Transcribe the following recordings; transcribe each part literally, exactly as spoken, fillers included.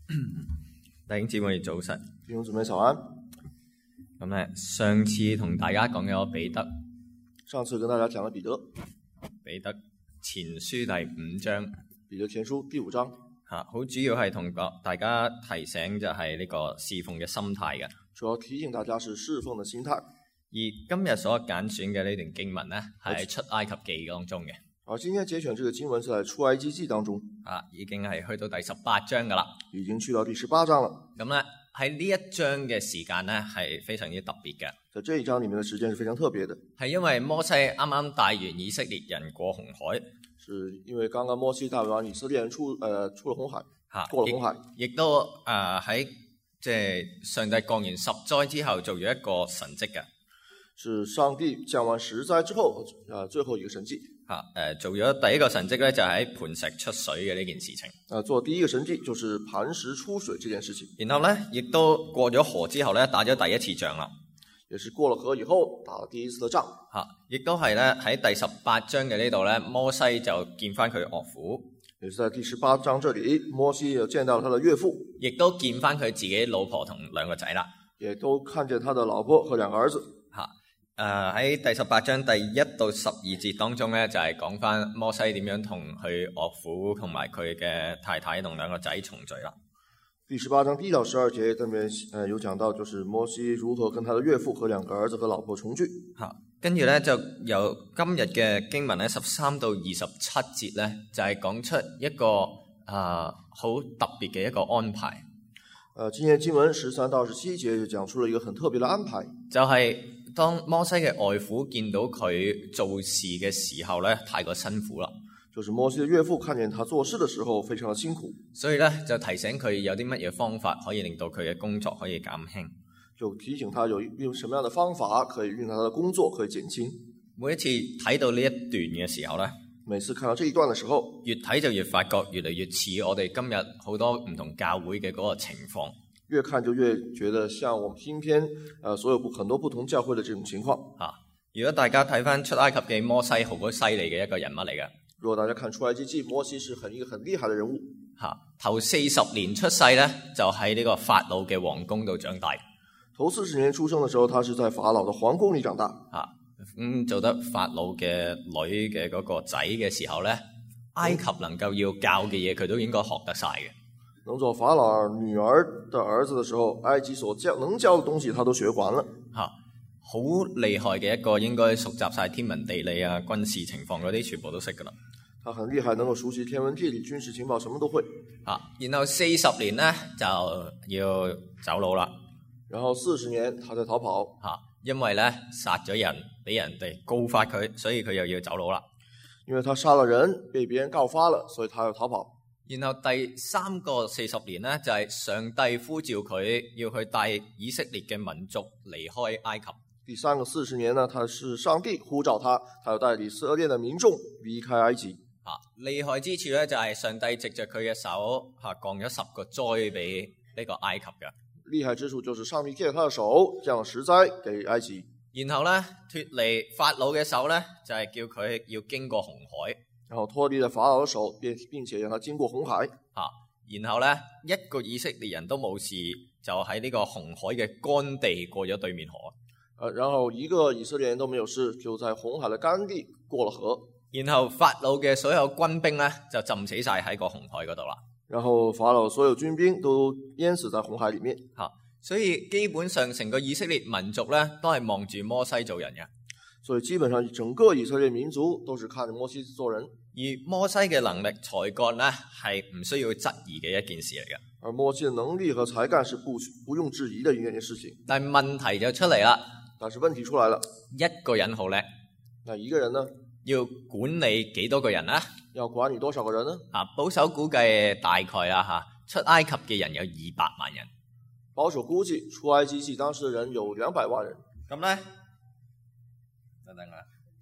弟兄姊妹早晨， 弟兄姊妹早安。 咁咧，上次同大家講咗彼得， 上次跟大家講了彼得， 彼得前書第五章， 彼得前書第五章， 嚇，好主要係同大家提醒就係呢個侍奉嘅心態嘅。 主要提醒大家是侍奉嘅心態。 而今日所揀選嘅呢段經文咧，係喺出埃及記當中嘅。 而今天節選這個經文是在出埃及記當中， 啊，已經係去到第十八章噶啦， 已經去到第十八章了。 咁咧喺呢一章嘅時間咧係非常之特別嘅。 在這一章裡面的時間是非常特別的， 係因為摩西啱啱帶完以色列人過紅海， 是因為剛剛摩西帶完以色列人出，呃，出了紅海， 嚇， 過了紅海， 亦都誒喺即係上帝降完十災之後做咗一個神蹟嘅。 是上帝降完十災之後，呃，最後一個神蹟。 嚇、呃、誒做咗第一個神蹟咧，就係喺磐石出水嘅呢件事情。 啊，做第一個神蹟就是磐石出水這件事情。 然後咧，亦都過咗河之後咧，打咗第一次仗啦。 也是過了河以後打了第一次的仗。 嚇，亦都係咧喺第十八章嘅呢度咧，摩西就見翻佢岳父。 也是在第十八章這裡，摩西又見到他的岳父，亦都見翻佢自己老婆同兩個仔啦。 也都看見他的老婆和兩個兒子。 嚇。誒喺、uh, 第十八章第一到十二節當中咧，就係講翻摩西點樣同佢岳父同埋佢嘅太太同兩個仔重聚啦。 第十八章第一到十二節，這邊誒有講到，就是摩西如何跟他的岳父和兩個兒子和老婆重聚。 嚇，跟住咧就由今日嘅經文咧十三到二十七節咧，就係、是、講出一個啊好、呃、特別嘅一個安排。誒、 呃，今日經文十三到十七節就講出了一個很特別的安排， 就係、是。當摩西嘅外父見到佢做事嘅時候咧，太過辛苦啦。 就是摩西嘅岳父看見他做事嘅時候非常的辛苦， 所以咧就提醒佢有啲乜嘢方法可以令到佢嘅工作可以減輕。 就提醒他有用什麼樣的方法可以令他的工作可以減輕。 每一次睇到呢一段嘅時候咧， 每次看到這一段嘅時候， 越睇就越發覺越嚟越似我哋今日好多唔同教會嘅嗰個情況。 越看就越覺得像我們今天，呃，所有不很多不同教會的這種情況。 啊，如果大家睇翻出埃及記，摩西好鬼犀利嘅一個人物嚟嘅。 如果大家看出埃及記，摩西是很一個很厲害的人物。 吓、啊，頭四十年出世咧，就喺呢個法老嘅皇宮度長大。 頭四十年出生嘅時候，他是在法老的皇宮裏長大。 吓、啊，咁、嗯、做得法老嘅女嘅嗰個仔嘅時候咧，埃及能夠要教嘅嘢，佢都應該學得晒嘅。 能做法老女兒的兒子的時候，埃及所教能教的東西，他都學完了。 吓，好厲害嘅一個，應該熟習晒天文地理啊、軍事情況嗰啲，全部都識噶啦。 他很厲害，能夠熟悉天文地理、軍事情報，什麼都會。 吓，然後四十年咧就要走佬啦。 然後四十年，他在逃跑。 吓，因為咧殺咗人，俾人哋告發佢，所以佢又要走佬啦。 因為他殺了人，被別人告發了，所以他要逃跑。 然後第三個四十年呢，就係、是、上帝呼召佢要去帶以色列嘅民族離開埃及。 第三個四十年呢，他是上帝呼召他，他要帶以色列的民眾離開埃及。 啊，厲害之處咧就係、是、上帝藉着佢嘅手吓、啊、降咗十個災俾呢個埃及嘅。 厲害之處就是上帝借他的手降十災給埃及。 然後咧脫離法老嘅手咧，就係、是、叫佢要經過紅海。 然後脫離了法老的手，並並且讓他經過紅海。 啊，然後咧一個以色列人都冇事，就喺呢個紅海嘅乾地過咗對面河。 呃，然後一個以色列人都沒有事，就在紅海的乾地過了河。 然後法老嘅所有軍兵咧就浸死晒喺個紅海嗰度啦。 然後法老所有軍兵都淹死在紅海裏面。 吓、啊，所以基本上成個以色列民族咧都係望住摩西做人嘅。 所以基本上整個以色列民族都是看着摩西做人。 而摩西嘅能力才幹咧係唔需要質疑嘅一件事嚟嘅。 而摩西嘅能力和才幹是不不用質疑嘅一件事情。 但係問題就出嚟啦。 但是問題出來了。 一個人好叻。 那一個人呢？ 要管理幾多個人啊？ 要管理多少個人呢？ 啊，保守估計大概啦吓，出埃及嘅人有二百萬人。 保守估計出埃及記當時人有兩百萬人。 咁咧？等等啊！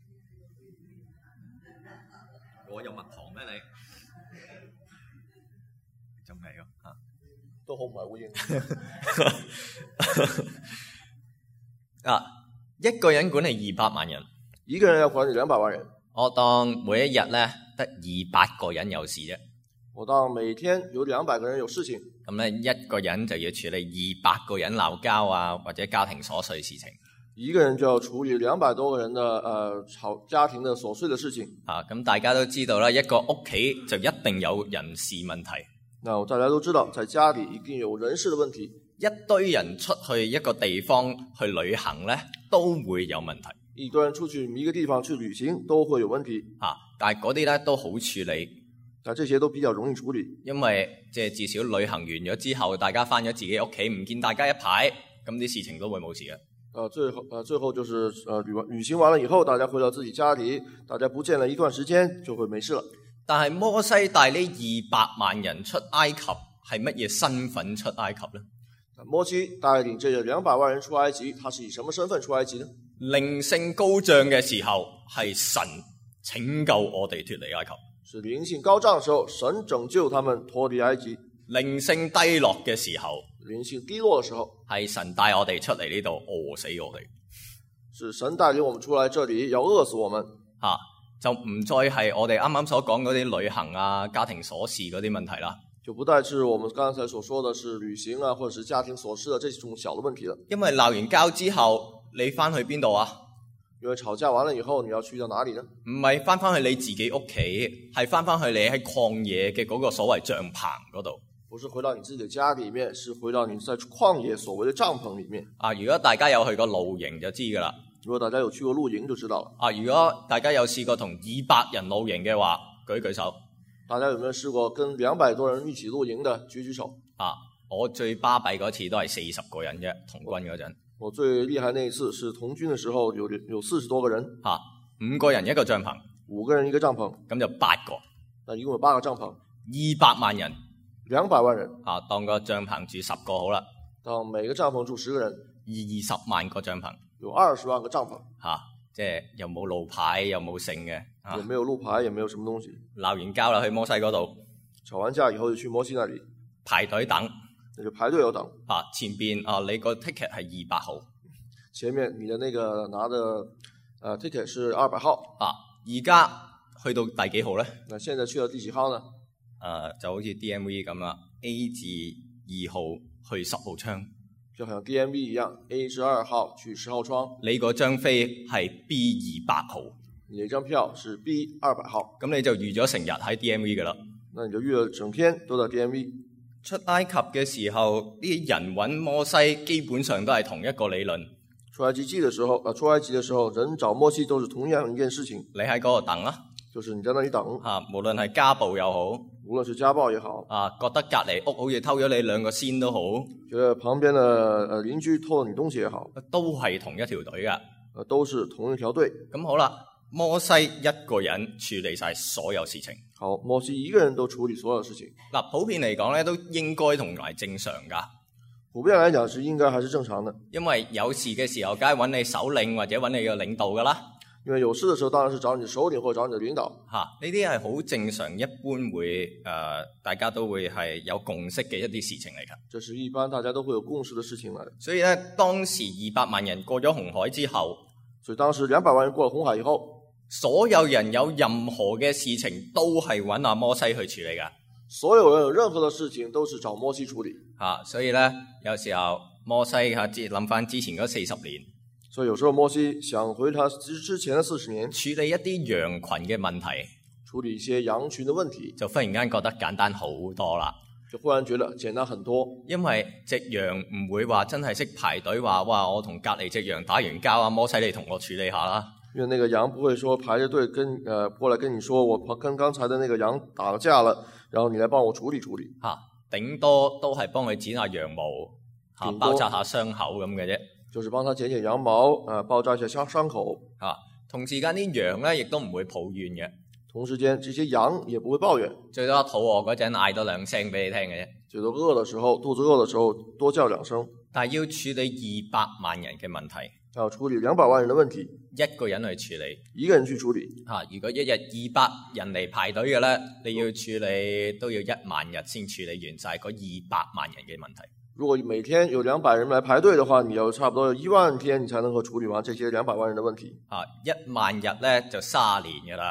我有蜜糖咩你？仲未喎嚇， 都好唔係會應。 啊，一個人管理二百萬人， 一個人要管理兩百萬人。 我當每一日咧得二百個人有事啫。 我當每天有兩百個人有事情， 咁咧一個人就要處理二百個人鬧交啊，或者家庭瑣碎事情。 一個人就要處理兩百多個人的呃吵家庭的瑣碎的事情。 啊，咁大家都知道啦，一個屋企就一定有人事問題。 那大家都知道，在家裏一定有人事的問題。 一堆人出去一個地方去旅行咧，都會有問題。 一堆人出去一個地方去旅行都會有問題。 啊，但係嗰啲咧都好處理。 但這些都比較容易處理， 因為即係至少旅行完咗之後，大家翻咗自己屋企，唔見大家一排，咁啲事情都會冇事嘅。 呃，最後呃最後就是呃旅旅行完了以後，大家回到自己家裏，大家不見了一段時間，就會沒事了。 但係摩西帶呢二百萬人出埃及，係乜嘢身份出埃及呢？ 摩西帶領這兩百萬人出埃及，他是以什麼身份出埃及呢？ 靈性高漲嘅時候，係神拯救我哋脫離埃及。 是靈性高漲的時候，神拯救他們脫離埃及。 靈性低落嘅時候， 靈性低落的時候， 係神帶我哋出嚟呢度餓死我哋。 是神帶領我們出來這裏要餓死我們。 啊，就唔再係我哋啱啱所講嗰啲旅行啊、家庭瑣事嗰啲問題啦。 就不再是我們剛才所說的是旅行啊，或者是家庭瑣事的這種小的問題了。 因為鬧完交之後，你翻去邊度啊？ 因為吵架完了以後，你要去到哪裏呢？ 唔係翻返去你自己屋企，係翻返去你喺曠野嘅嗰個所謂帳篷嗰度。 不是回到你自己的家裏面，是回到你在曠野所謂的帳篷裏面。 啊，如果大家有去過露營就知噶啦。 如果大家有去過露營就知道了。 啊，如果大家有試過同二百人露營嘅話，舉舉手。 大家有沒有試過跟兩百多人一起露營的？舉舉手。 啊，我最巴閉嗰次都係四十個人啫，童軍嗰陣。 我最厲害那一次是童軍的時候有，有有四十多個人。 啊，五個人一個帳篷。 五個人一個帳篷。 咁就八個。 那一共有八個帳篷。 二百萬人。 兩百萬人。 啊，當個帳篷住十個好啦。 當每個帳篷住十個人。 二十萬個帳篷。 有二十萬個帳篷。 吓、啊，即係又冇路牌，又冇剩嘅。 啊，也沒有路牌，也沒有什麼東西。 鬧完交啦，去摩西嗰度。 吵完架以後就去摩西那裏排隊等。 那就排隊要等。 啊，前邊啊，你個 ticket 係二百號。 前面你的那個拿的，呃 ticket 是二百號。 啊，而家去到第幾號咧？ 那現在去到第幾號呢？誒、 呃，就好似 D M V 咁啦 ，A 至二號去十號窗。 就好像 D M V 一樣 ，A 至二號去十號窗。 你嗰張飛係 B 二百號。 你那張票是 B 二百號。 咁你就預咗成日喺 D M V 噶啦。 那你就預咗整天都在 D M V。 出埃及嘅時候，啲人揾摩西基本上都係同一個理論。 出埃及記的時候，啊，出埃及的時候，人找摩西都是同樣一件事情。 你喺嗰度等啦， 就是你在那裏等。 啊，無論係家暴又好， 無論是家暴也好， 啊，覺得隔離屋好似偷咗你兩個仙都好， 覺得旁邊的呃鄰居偷了你東西也好， 都係同一條隊噶， 呃，都是同一條隊。 咁好啦，摩西一個人處理晒所有事情。 好，摩西一個人都處理所有事情。 嗱，普遍嚟講咧，都應該同埋正常噶。 普遍來講是應該還是正常的， 因為有事嘅時候，梗係揾你首領或者揾你嘅領導噶啦。 因為有事的時候，當然是找你的首領或者找你的領導。 吓，呢啲係好正常，一般會誒、呃，大家都會係有共識嘅一啲事情嚟噶。 這是一般大家都會有共識的事情嚟。 所以咧，當時二百萬人過咗紅海之後， 所以當時兩百萬人過了紅海以後， 所有人有任何嘅事情都係揾阿摩西去處理噶。 所有人有任何的事情都是找摩西處理。 啊，所以咧，有時候摩西吓，諗翻之前嗰四十年， 所以有時候摩西想回他之之前的四十年， 處理一啲羊群嘅問題， 處理一些羊群的問題， 就忽然間覺得簡單好多啦。 就忽然覺得簡單很多。因為隻羊唔會話真係識排隊話，哇！我同隔籬隻羊打完交啊，摩西你同我處理下啦。 因為那個羊不會說排着隊跟呃過來跟你說，我跟剛才的那個羊打了架了，然後你來幫我處理處理。 吓、啊，頂多都係幫佢剪下羊毛，吓、啊、包紮下傷口咁嘅啫。就是幫他剪剪羊毛，啊，包紮一下傷傷口。啊，同時間啲羊咧亦都唔會抱怨嘅。同時間，這些羊也不會抱怨。最多肚餓嗰陣嗌多兩聲俾你聽嘅啫。最多餓的時候，肚子餓的時候多叫兩聲。但係要處理二百萬人嘅問題。要處理兩百萬人的問題，一個人去處理，一個人去處理。吓、啊，如果一日二百人嚟排隊嘅咧，你要處理都要一萬日先處理完晒嗰二百萬人嘅問題。如果每天有兩百人來排隊的話，你要差不多有一萬天，你才能夠處理完這些兩百萬人的問題。啊，一萬日咧就三年噶啦，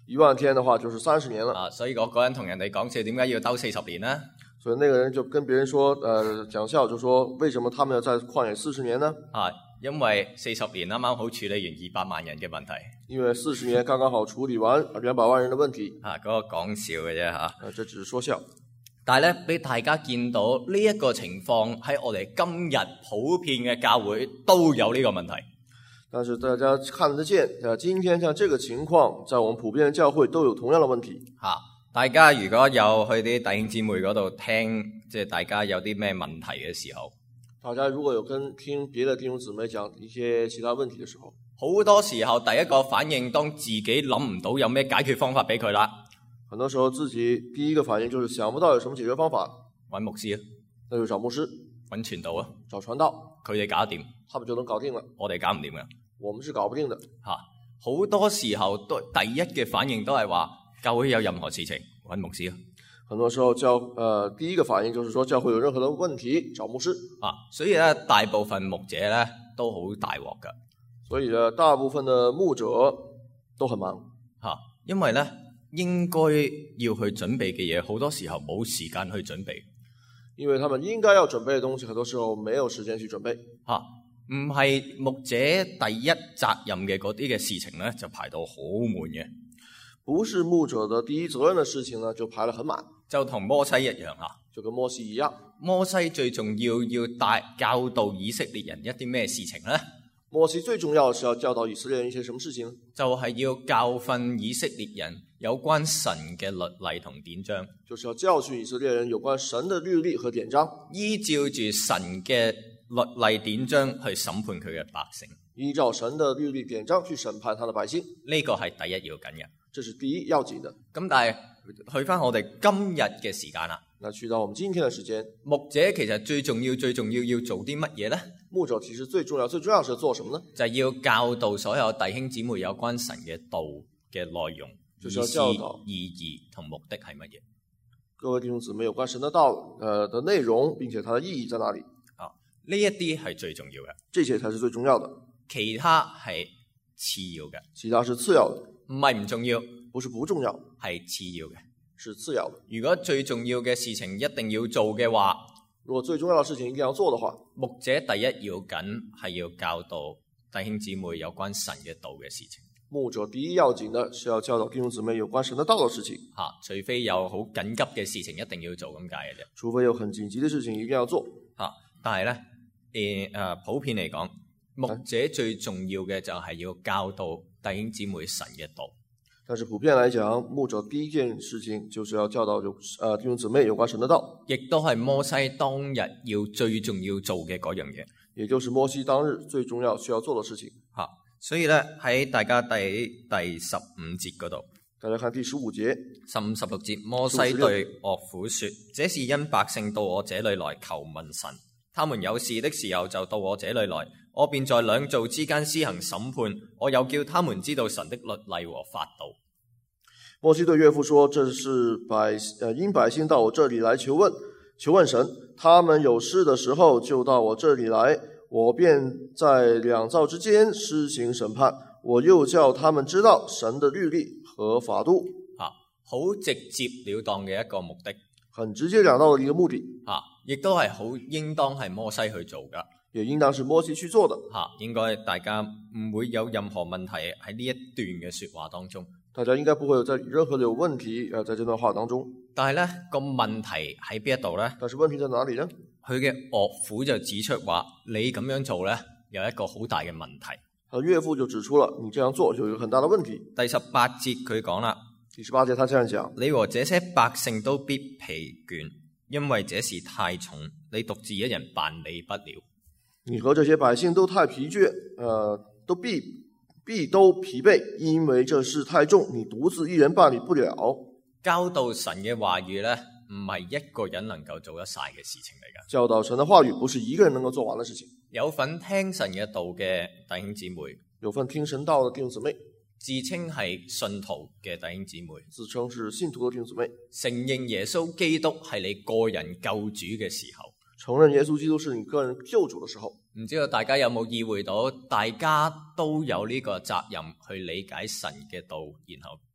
一萬天的話就是三十年了。 啊，所以嗰個人同人哋講笑，點解要兜四十年呢？ 所以那個人就跟別人說，呃，講笑就說，為什麼他們要在曠野四十年呢？ 啊，因為四十年啱啱好處理完二百萬人嘅問題。 因為四十年剛剛好處理完兩百萬人的問題。 啊，嗰、那個講笑嘅啫吓。啊， 這只是說笑。 但係咧，俾大家見到呢一個情況喺我哋今日普遍嘅教會都有呢個問題。 但是大家看得見，啊，今天像這個情況，在我們普遍嘅教會都有同樣的問題。 吓、啊，大家如果有去啲弟兄姊妹嗰度聽，即係大家有啲咩問題嘅時候， 大家如果有跟聽別的弟兄姊妹講一些其他問題嘅時候， 好多時候第一個反應，當自己諗唔到有咩解決方法俾佢啦。 很多時候自己第一個反應就是想不到有什麼解決方法， 揾牧師啊， 那就找牧師， 揾傳道啊， 找傳道， 佢哋搞掂， 他們就能搞定了。 我哋搞唔掂嘅， 我們是搞不定的。 吓、啊，好多時候都第一嘅反應都係話教會有任何事情揾牧師啊。 很多時候教，呃，第一個反應就是說教會有任何的問題找牧師啊，所以咧大部分牧者咧都好大鑊噶。 所以呢，大部分的牧者都很忙吓、啊，因為咧。應該要去準備嘅嘢，好多時候冇時間去準備， 因為他們應該要準備嘅東西，很多時候沒有時間去準備。 吓、啊，唔係牧者第一責任嘅嗰啲嘅事情咧，就排到好滿嘅。 不是牧者的第一責任嘅事情呢，就排得很滿。 就同摩西一樣吓， 就跟摩西一樣。 摩西最重要要帶教導以色列人一啲咩事情咧？ 摩西最重要是要教導以色列人一些什麼事情？ 就係要教訓以色列人有關神嘅律例同典章， 就是要教訓以色列人有關神的律例和典章， 依照住神嘅律例典章去審判佢嘅百姓， 依照神的律例典章去審判他的百姓， 呢個係第一要緊嘅， 這是第一要緊的。 咁但係去翻我哋今日嘅時間啦， 那去到我們今天的時間， 牧者其實最重要最重要要做啲乜嘢呢？ 牧者其實最重要最重要是做什麼呢？ 就係要教導所有弟兄姊妹有關神嘅道嘅內容、 就是要教導意義同目的係乜嘢？ 各位弟兄姊妹有關神的道，呃的內容，並且它的意義在哪裡？ 啊，呢一啲係最重要嘅， 這些才是最重要的， 其他係次要嘅， 其他是次要的， 唔係唔重要， 不是不重要， 係次要嘅， 是次要的。 如果最重要嘅事情一定要做嘅話， 如果最重要的事情一定要做的話， 牧者第一要緊係要教導弟兄姊妹有關神嘅道嘅事情。 牧者第一要緊的是要教導弟兄姊妹有關神的道的事情。 吓、啊，除非有好緊急嘅事情一定要做咁解嘅啫。 除非有很緊急嘅事情一定要做。 吓、啊，但係咧，誒、呃、誒，普遍嚟講，牧者最重要嘅就係要教導弟兄姊妹神嘅道。 但是普遍來講，牧者第一件事情就是要教導有誒弟兄姊妹有關神的道， 亦都係摩西當日要最重要做嘅嗰樣嘢， 也就是摩西當日最重要需要做的事情。 吓、啊，所以咧喺大家第第十五節嗰度， 大家看第十五節， 十五十六節，摩西對岳父說：這是因百姓到我這裏來求問神，他們有事的時候就到我這裏來，我便在兩造之間施行審判，我又叫他們知道神的律例和法度。 摩西對岳父說：這是百呃因百姓到我這裏來求問求問神，他們有事的時候就到我這裏來，我便在兩造之間施行審判，我又叫他們知道神的律例和法度。 啊，好直接了當嘅一個目的， 很直截了當的一個目的。 啊，亦都係好應當係摩西去做噶， 也應當是摩西去做的。 吓、啊，應該大家唔會有任何問題喺呢一段嘅說話當中。 大家應該不會有在任何的有問題，呃，在這段話當中。 但係咧個問題喺邊一度咧？ 但是問題在哪裡呢？ 佢嘅岳父就指出話：你咁樣做咧，有一個好大嘅問題。 他岳父就指出了，你這樣做就有很大的問題。 第十八節佢講啦， 第十八節他這樣講：你和這些百姓都必疲倦，因為這事太重，你獨自一人辦理不了。 你和這些百姓都太疲倦，呃，都必。必都疲憊，因為這事太重，你獨自一人辦理不了。 教導神嘅話語咧，唔係一個人能夠做得晒嘅事情嚟噶。 教導神嘅話語不是一個人能夠做完嘅事情。 有份聽神嘅道嘅弟兄姊妹， 有份聽神道嘅弟兄姊妹， 自稱係信徒嘅弟兄姊妹， 自稱是信徒嘅弟兄姊妹， 承認耶穌基督係你個人救主嘅時候， 承認耶穌基督是你個人救主嘅時候。 唔知道大家有冇意會到，大家都有呢個責任去理解神嘅道，然後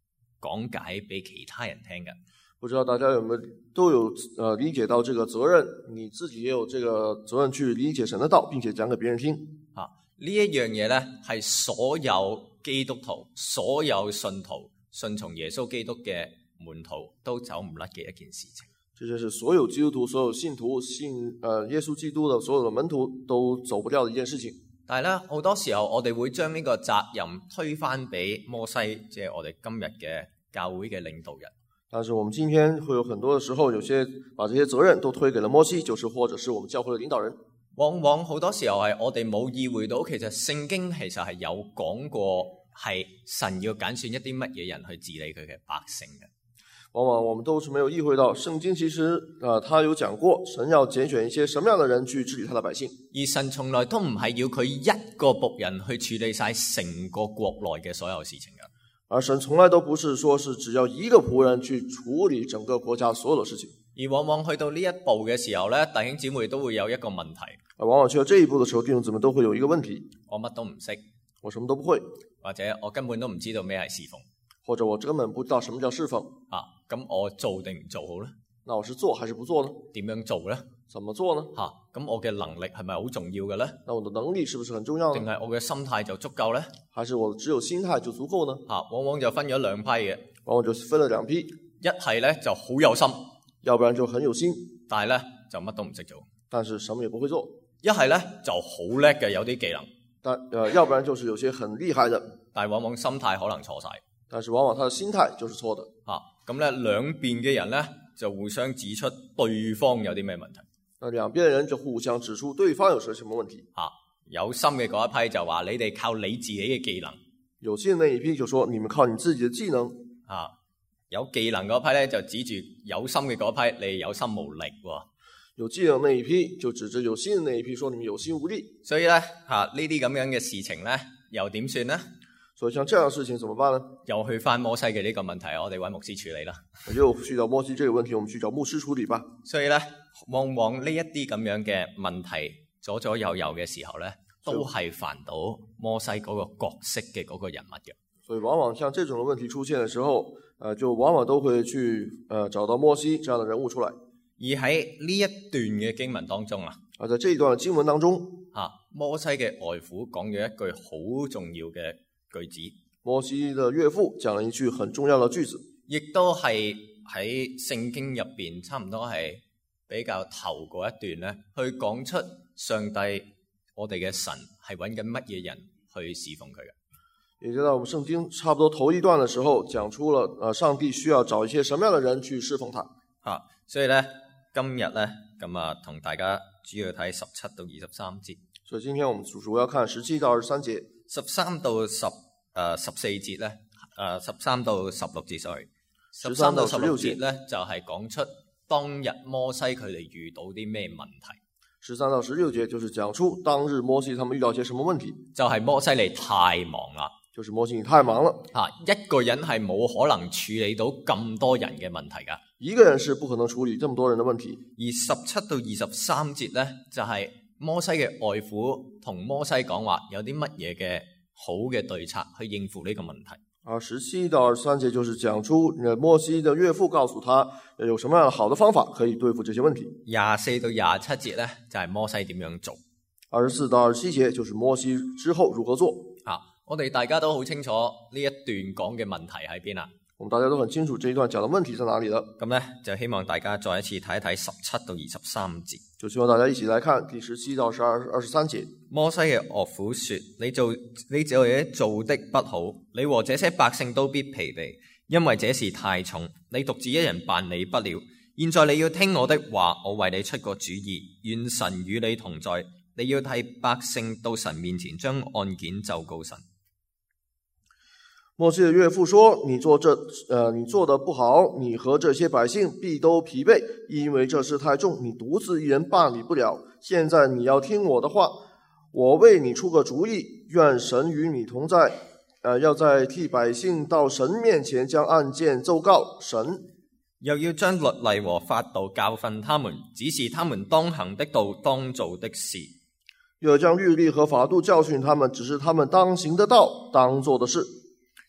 講解俾其他人聽嘅。 不知道大家有沒有都有呃理解到這個責任，你自己也有這個責任去理解神的道，並且講給別人聽。 啊，呢一樣嘢咧係所有基督徒、所有信徒、順從耶穌基督嘅門徒都走唔甩嘅一件事情。 這就是所有基督徒、所有信徒、信呃耶穌基督的所有的門徒都走不掉的一件事情。 但係咧，好多時候我哋會將呢個責任推返俾摩西，即係我哋今日嘅教會嘅領導人。 但是我們今天會有很多的時候，有些把這些責任都推給了摩西，就是或者是我們教會的領導人。 往往好多時候係我哋冇意會到，其實聖經其實係有講過，係神要揀選一啲乜嘢人去治理佢嘅百姓嘅。 往往我們都是沒有意會到，聖經其實啊、呃，他有講過，神要揀選一些什麼樣的人去治理他的百姓。 而神從來都唔係要佢一個僕人去處理晒成個國內嘅所有事情嘅。 而神從來都不是說是只要一個僕人去處理整個國家所有的事情。 而往往去到呢一步嘅時候咧，弟兄姊妹都會有一個問題。 而往往去到這一步的時候，弟兄姊妹都會有一個問題： 我乜都唔識， 我什麼都不會， 或者我根本都唔知道咩係侍奉， 或者我根本不知道什麼叫侍奉。 啊，咁我做定唔做好呢？ 那我是做還是不做呢？ 點樣做呢？ 怎麼做呢？ 吓、啊，咁我嘅能力係咪好重要嘅呢？ 那我的能力是不是很重要呢？ 定係我嘅心態就足夠呢？ 還是我只有心態就足夠呢？ 吓、啊，往往就分咗兩批嘅， 往往就分了兩批， 一係咧就好有心， 要不然就很有心， 但係咧就乜都唔識做， 但是什麼也不會做； 一係咧就好叻嘅，有啲技能， 但呃，要不然就是有些很厲害的， 但係往往心態可能錯晒， 但是往往他的心態就是錯的。 吓、啊，咁咧兩邊嘅人咧就互相指出對方有啲咩問題。 那兩邊人就互相指出對方有什麼問題。 啊，有心嘅嗰一批就話你哋靠你自己嘅技能， 有心的那一批就說你們靠你自己的技能。 啊，有技能嗰批咧就指住有心嘅嗰批你有心無力喎。 有技能那一批就指着有心的那一批說你們有心無力。 所以咧吓呢啲咁樣嘅事情咧又點算呢？ 所以像這樣的事情怎麼辦呢？ 又去翻摩西嘅呢個問題，我哋揾牧師處理啦。 又去到摩西這個問題，我們去找牧師處理吧。 所以咧，往往呢一啲咁樣嘅問題左左右右嘅時候咧，都係煩到摩西嗰個角色嘅嗰個人物嘅。 所以往往像這種的問題出現嘅時候，呃，就往往都會去呃找到摩西這樣的人物出來。 而喺呢一段嘅經文當中啊， 而在這一段嘅經文當中， 啊，摩西嘅外父講咗一句好重要嘅句子， 摩西的岳父講了一句很重要的句子， 亦都係喺聖經入邊差唔多係比較頭嗰一段咧，去講出上帝我哋嘅神係揾緊乜嘢人去侍奉佢嘅。 也就在我們聖經差不多頭一段的時候，講出了呃上帝需要找一些什麼樣的人去侍奉他。 啊，所以咧今日咧咁啊，同大家主要睇十七到二十三節。 所以今天我們主主要看十七到二十三節。 十三到十誒十四節咧，誒十三到十六節 sorry，十三到十六節咧就係、是、講出當日摩西佢哋遇到啲咩問題。 十三到十六節就是講出當日摩西他們遇到些什麼問題。 就係、是、摩西你太忙啦， 就是摩西你太忙了。 嚇、啊，一個人係冇可能處理到咁多人嘅問題噶。一個人是不可能處理這麼多人的問題。 而十七到二十三節咧就係、是。摩西嘅外父同摩西講話，有啲乜嘢嘅好嘅對策去應付呢個問題。 而十七到二十三節就是講出摩西的岳父告訴他有什麼樣好的方法可以對付這些問題。 廿四到廿七節咧就係、是、摩西點樣做。 二十四到二十七節就是摩西之後如何做。 啊，我哋大家都好清楚呢一段講嘅問題喺邊啊。 我們大家都很清楚這一段講的問題在哪裡了。 咁咧就希望大家再一次睇一睇十七到二十三節。 就希望大家一起來看第十七到十二二十三節。 摩西嘅岳父說：你做你這嘢做的不好，你和這些百姓都必疲憊，因為這事太重，你獨自一人辦理不了。現在你要聽我的話，我為你出個主意，願神與你同在。你要替百姓到神面前將案件奏告神。 摩西的岳父說：你做這呃，你做得不好，你和這些百姓必都疲憊，因為這事太重，你獨自一人辦理不了。現在你要聽我的話，我為你出個主意，願神與你同在。呃，要再替百姓到神面前將案件奏告神， 又要將律例和法度教訓他們，指示他們當行的道，當做的事。 又要將律例和法度教訓他們，指示他們當行的道，當做的事。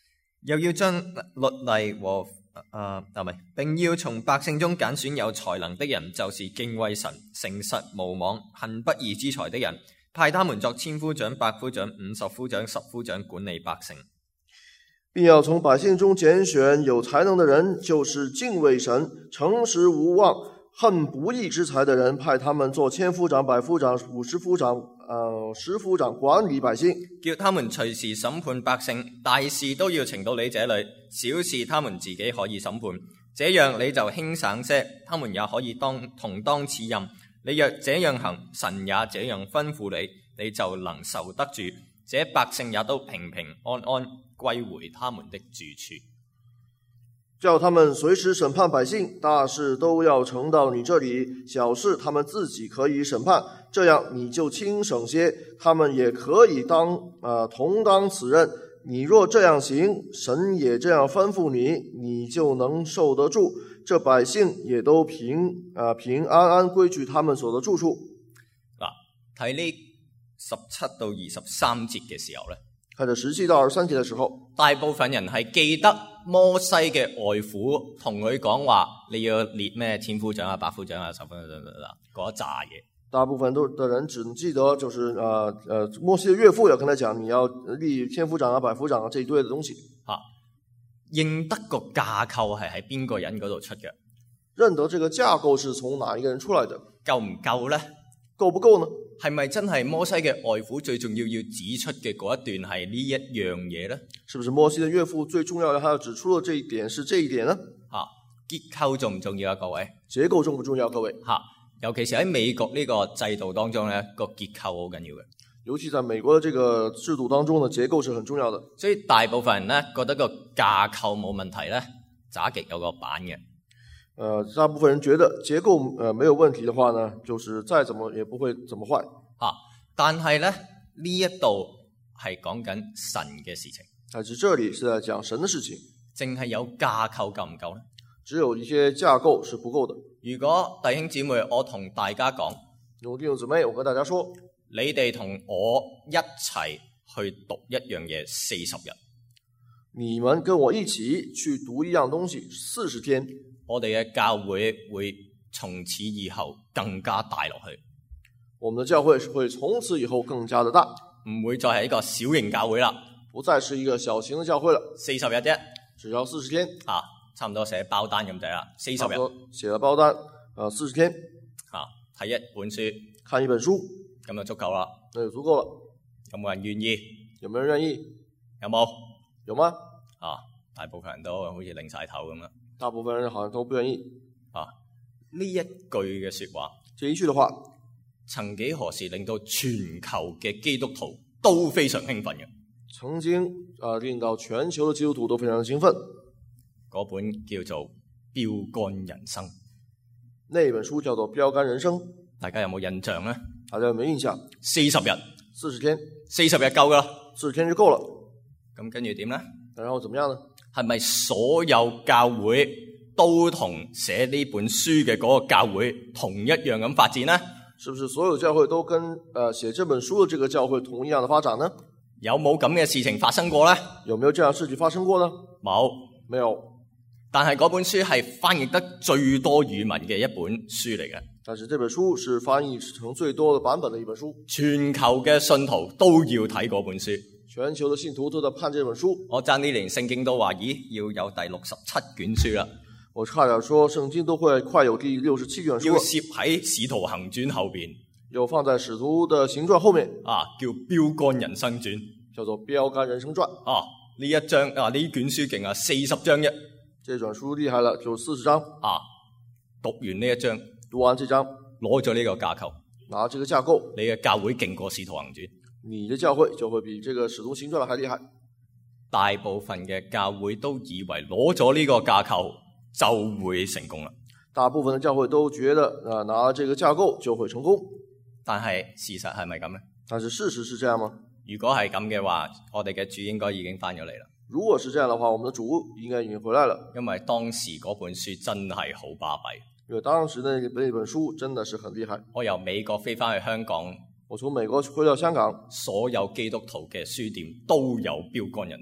又要將律例和啊啊唔係，並要從百姓中揀選有才能的人，就是敬畏神、誠實無妄、恨不義之財的人，派他們作千夫長、百夫長、五十夫長、十夫長，管理百姓。 並要從百姓中揀選有才能的人，就是敬畏神、誠實無妄、恨不義之財的人，派他們做千夫長、百夫長、五十夫長、呃十夫長，管理百姓， 叫他們隨時審判百姓，大事都要呈到你這裏，小事他們自己可以審判，這樣你就輕省些，他們也可以當同當此任。你若這樣行，神也這樣吩咐你，你就能受得住，這百姓也都平平安安歸回他們的住處。 叫他們隨時審判百姓，大事都要呈到你這裏，小事他們自己可以審判，這樣你就輕省些，他們也可以當呃同當此任。你若這樣行，神也這樣吩咐你，你就能受得住，這百姓也都平呃平安安歸去他們所的住處。 嗱，睇呢十七到二十三節嘅時候咧， 睇到十七到二十三節嘅時候， 大部分人係記得摩西嘅外父同佢講話，你要列咩千夫長啊、百夫長啊、十夫長嗰一紮嘢。大部分都的人只記得就是呃呃摩西嘅岳父要跟他講，你要立千夫長啊、百夫長啊這一堆嘅東西。 吓、啊，認得個架構係喺邊個人嗰度出嘅？ 認得這個架構是從哪一個人出來的？ 夠唔夠咧？ 夠不夠呢？ 係咪真係摩西嘅外父最重要要指出嘅嗰一段係呢一樣嘢咧？ 是不是摩西嘅岳父最重要嘅，他要指出嘅這一點是這一點呢？ 吓、啊，結構重唔重要啊？各位， 結構重唔重要？各位， 吓、啊，尤其是喺美國呢個制度當中咧，個結構好緊要嘅。 尤其在美國嘅這個制度當中呢，結構是很重要的。 所以大部分人咧覺得個架構冇問題咧，渣極有個板嘅。 呃，大部分人覺得結構呃沒有問題的話呢，就是再怎麼也不會怎麼壞。 啊，但係咧呢一度係講緊神嘅事情。 但是這裡是在講神的事情。 淨係有架構夠唔夠呢？ 只有一些架構是不夠的。 如果弟兄姊妹，我同大家講， 弟兄姊妹，我跟大家說， 你哋同我一齊去讀一樣嘢四十日。 你們跟我一起去讀一樣東西四十天。 我哋嘅教會會從此以後更加大落去。 我們的教會是會從此以後更加的大， 唔會再係一個小型教會啦， 不再是一個小型的教會了。 四十日啫， 只要四十天啊，差唔多寫包單咁滯啦。四十日寫了包單，啊，四十天啊，睇一本書， 看一本書， 咁就足夠啦。 那就足夠了。 有冇人願意？ 有冇人願意？ 有冇？ 有嗎？ 啊，大部分人都好似擰晒頭咁啦。 大部分人好像都不願意啊！呢一句嘅說話， 這一句的話， 曾幾何時令到全球嘅基督徒都非常興奮嘅。 曾經啊、呃，令到全球嘅基督徒都非常興奮。 嗰本叫做《標杆人生》， 那本書叫做《標杆人生》， 大家有冇印象呢？ 大家有冇印象？ 四十日， 四十天， 四十日夠噶啦， 四十天就夠了。 咁跟住點呢？ 然後怎麼樣呢？ 係咪所有教會都同寫呢本書嘅嗰個教會同一樣咁發展呢？ 是不是所有教會都跟呃寫這本書嘅這個教會同一樣的發展呢？ 有冇咁嘅事情發生過呢？ 有沒有這樣事情發生過呢？ 冇， 沒有。 但係嗰本書係翻譯得最多語文嘅一本書嚟嘅。 但是這本書是翻譯成最多的版本的一本書。 全球嘅信徒都要睇嗰本書。 全球的信徒都在看這本書。 我爭啲連聖經都話，咦，要有第六十七卷書啦。 我差點說聖經都會快有第六十七卷書。 要攝喺使徒行傳後邊， 又放在使徒的行傳後面。 啊，叫標杆人生傳， 叫做標杆人生傳。 啊，呢一章啊，呢卷書勁啊，四十章一。 這卷書厲害了，就四十章。 啊，讀完呢一章， 讀完這章， 攞咗呢個架構， 拿這個架構， 你嘅教會勁過使徒行傳。 你的教會就會比這個使徒行傳還厲害。 大部分嘅教會都以為攞咗呢個架構就會成功啦。 大部分的教會都覺得啊，拿這個架構就會成功。 但係事實係咪咁呢？ 但是事實是這樣嗎？ 如果係咁嘅話，我哋嘅主應該已經翻咗嚟啦。 如果是這樣的話，我們的主應該已經回來了。 因為當時嗰本書真係好巴閉。 因為當時那那本書真的是很厲害。 我由美國飛翻去香港。 我從美國回到香港， 所有基督徒嘅書店都有標杆人生，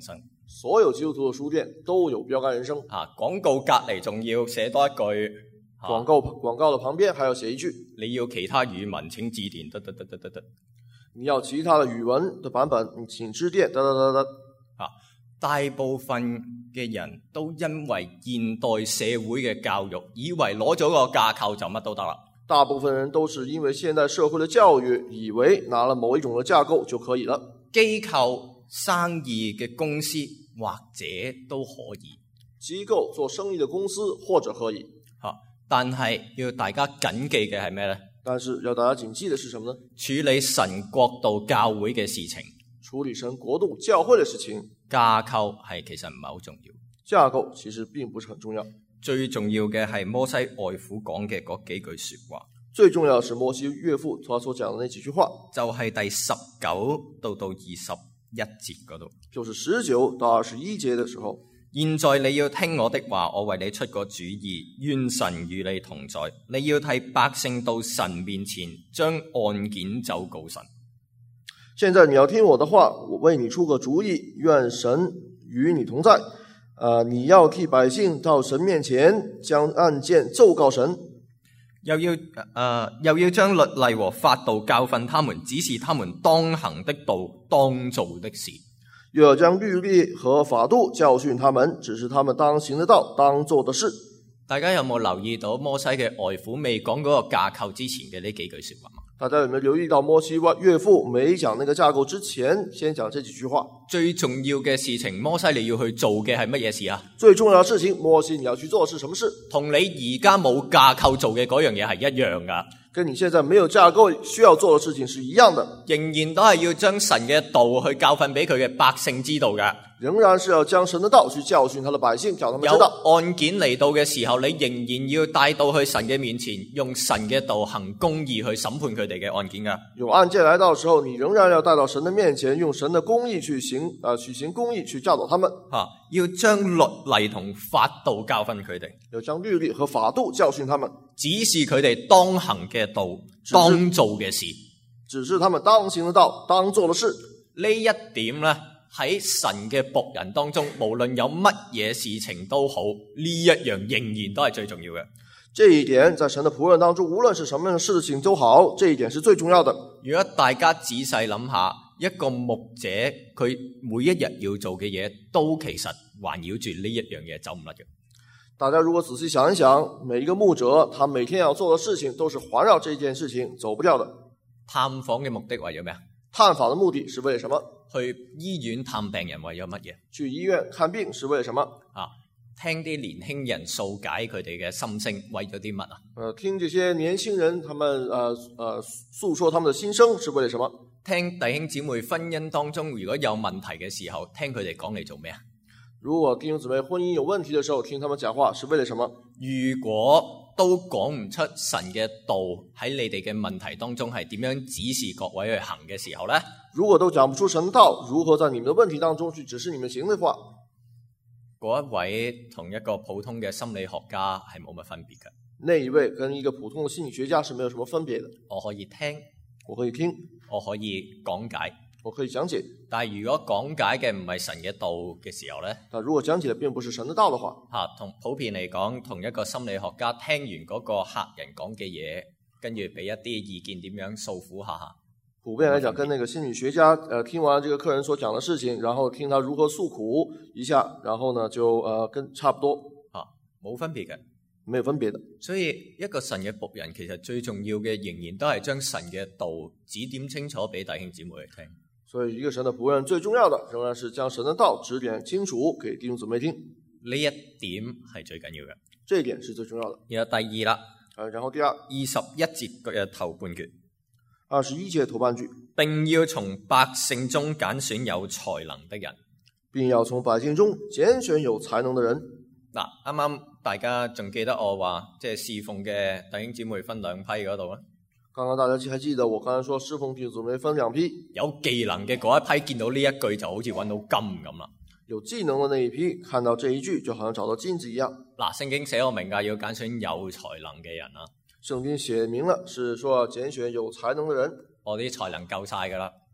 所有基督徒嘅書店都有標杆人生。 啊，廣告隔離仲要寫多一句， 廣告廣告嘅旁邊還要寫一句， 你要其他語文請致電得得得得得得。 你要其他嘅語文嘅版本，請致電得得得得。 啊，大部分嘅人都因為現代社會嘅教育，以為攞咗個架構就乜都得啦。 大部分人都是因為現代社會嘅教育，以為拿了某一種嘅架構就可以了。 機構、生意嘅公司或者都可以， 機構做生意嘅公司或者可以， 啊，但係要大家謹記嘅係咩呢？ 但是要大家謹記嘅是什麼呢？ 處理神國度教會嘅事情， 處理神國度教會嘅事情， 架構係其實唔係好重要， 架構其實並不是很重要。 最重要嘅係摩西外父講嘅嗰幾句說話。 最重要是摩西岳父他所講的那幾句話， 就係、是、第十九到到二十一節嗰度， 就是十九到二十一節的時候。 現在你要聽我的話，我為你出個主意，願神與你同在。你要替百姓到神面前，將案件奏告神。 現在你要聽我的話，我為你出個主意，願神與你同在。呃，你要替百姓到神面前，將案件奏告神。 又要呃又要將律例和法度教訓他們，指示他們當行的道，當做的事。 又要將律例和法度教訓他們，指示他們當行的道，當做的事。 大家有冇留意到摩西嘅外父未講嗰個架構之前嘅呢幾句說話？ 大家有沒有留意到摩西岳父沒講那個架構之前，先講這幾句話？最重要嘅事情，摩西你要去做嘅係乜嘢事啊？最重要嘅事情，摩西你要去做的是什麼事？同你而家冇架構做嘅嗰樣嘢係一樣噶，跟你現在沒有架構需要做的事情是一樣的，仍然都係要將神嘅道去教訓俾佢嘅百姓知道噶。仍然是要將神的道去教訓他的百姓，叫他們知道。有案件嚟到嘅時候，你仍然要帶到去神嘅面前，用神嘅道行公義去審判佢哋嘅案件噶。有案件來到的時候，你仍然要帶到神的面前，用神的公義去行啊、呃，去行公義去教導他們。啊，要將律例同法度教訓佢哋，要將律例和法度教訓他們，指示佢哋當行嘅道，當做嘅事，指示他們當行的道，當做的事。呢一點呢，喺神嘅僕人當中，無論有乜嘢事情都好，呢一樣仍然都係最重要嘅。這一點在神的僕人當中，無論是什麼樣的事情都好，這一點是最重要的。如果大家仔細諗下，一個牧者佢每一日要做嘅嘢，都其實環繞住呢一樣嘢走唔甩嘅。大家如果仔細想一想，每一個牧者他每天要做的事情，都是環繞這件事情走不掉的。探訪嘅目的為咗咩啊？探訪的目的是為了什麼？去醫院探病人為咗乜嘢？去醫院看病是為了什麼？啊，聽啲年輕人訴解佢哋嘅心聲，為咗啲乜啊？呃，聽這些年輕人他們呃呃訴說他們的心聲是為了什麼？聽弟兄姊妹婚姻當中如果有問題嘅時候，聽佢哋講嚟做咩啊？如果弟兄姊妹婚姻有問題的時候，聽他們講話是為了什麼？如果都講唔出神嘅道喺你哋嘅問題當中係點樣指示各位去行嘅時候呢？如果都講不出神道，如何在你們的問題當中去指示你們行的話，嗰一位同一個普通嘅心理學家係冇乜分別嘅。那一位跟一個普通嘅心理學家是沒有什麼分別的。我可以聽，我可以聽，我可以講解，我可以講解。但係如果講解嘅唔係神嘅道嘅時候呢？但如果講解嘅並不是神的道的話，吓，同普遍嚟講，同一個心理學家聽完嗰個客人講嘅嘢，跟住俾一啲意見，點樣訴苦下下。普遍來講，跟那個心理學家，呃，聽完這個客人所講的事情，然後聽他如何訴苦一下，然後呢就，呃，跟差不多，吓，冇分別嘅，沒有分別的。所以一個神嘅僕人，其實最重要嘅，仍然都係將神嘅道指點清楚俾弟兄姊妹去聽。所以一個神的僕人最重要的，仍然是將神的道指點清楚給弟兄姊妹聽。呢一點係最緊要嘅，這一點是最重要的。然後第二啦，呃，然後第二，二十一節嘅頭半句。二十一節頭半句，並要從百姓中揀選有才能的人，並要從百姓中揀選有才能的人。嗱，啱啱大家仲記得我話，即係侍奉嘅弟兄姊妹分兩批嗰度啊？剛剛大家還記得我剛才說侍奉弟兄姊妹分兩批，有技能嘅嗰一批見到呢一句就好似揾到金咁啦。有技能嘅那一批看到這一句就好像找到金子一樣。嗱，聖經寫我明㗎，要揀選有才能嘅人啊。聖經寫明了，是說揀選有才能的人。我啲才能夠晒噶啦，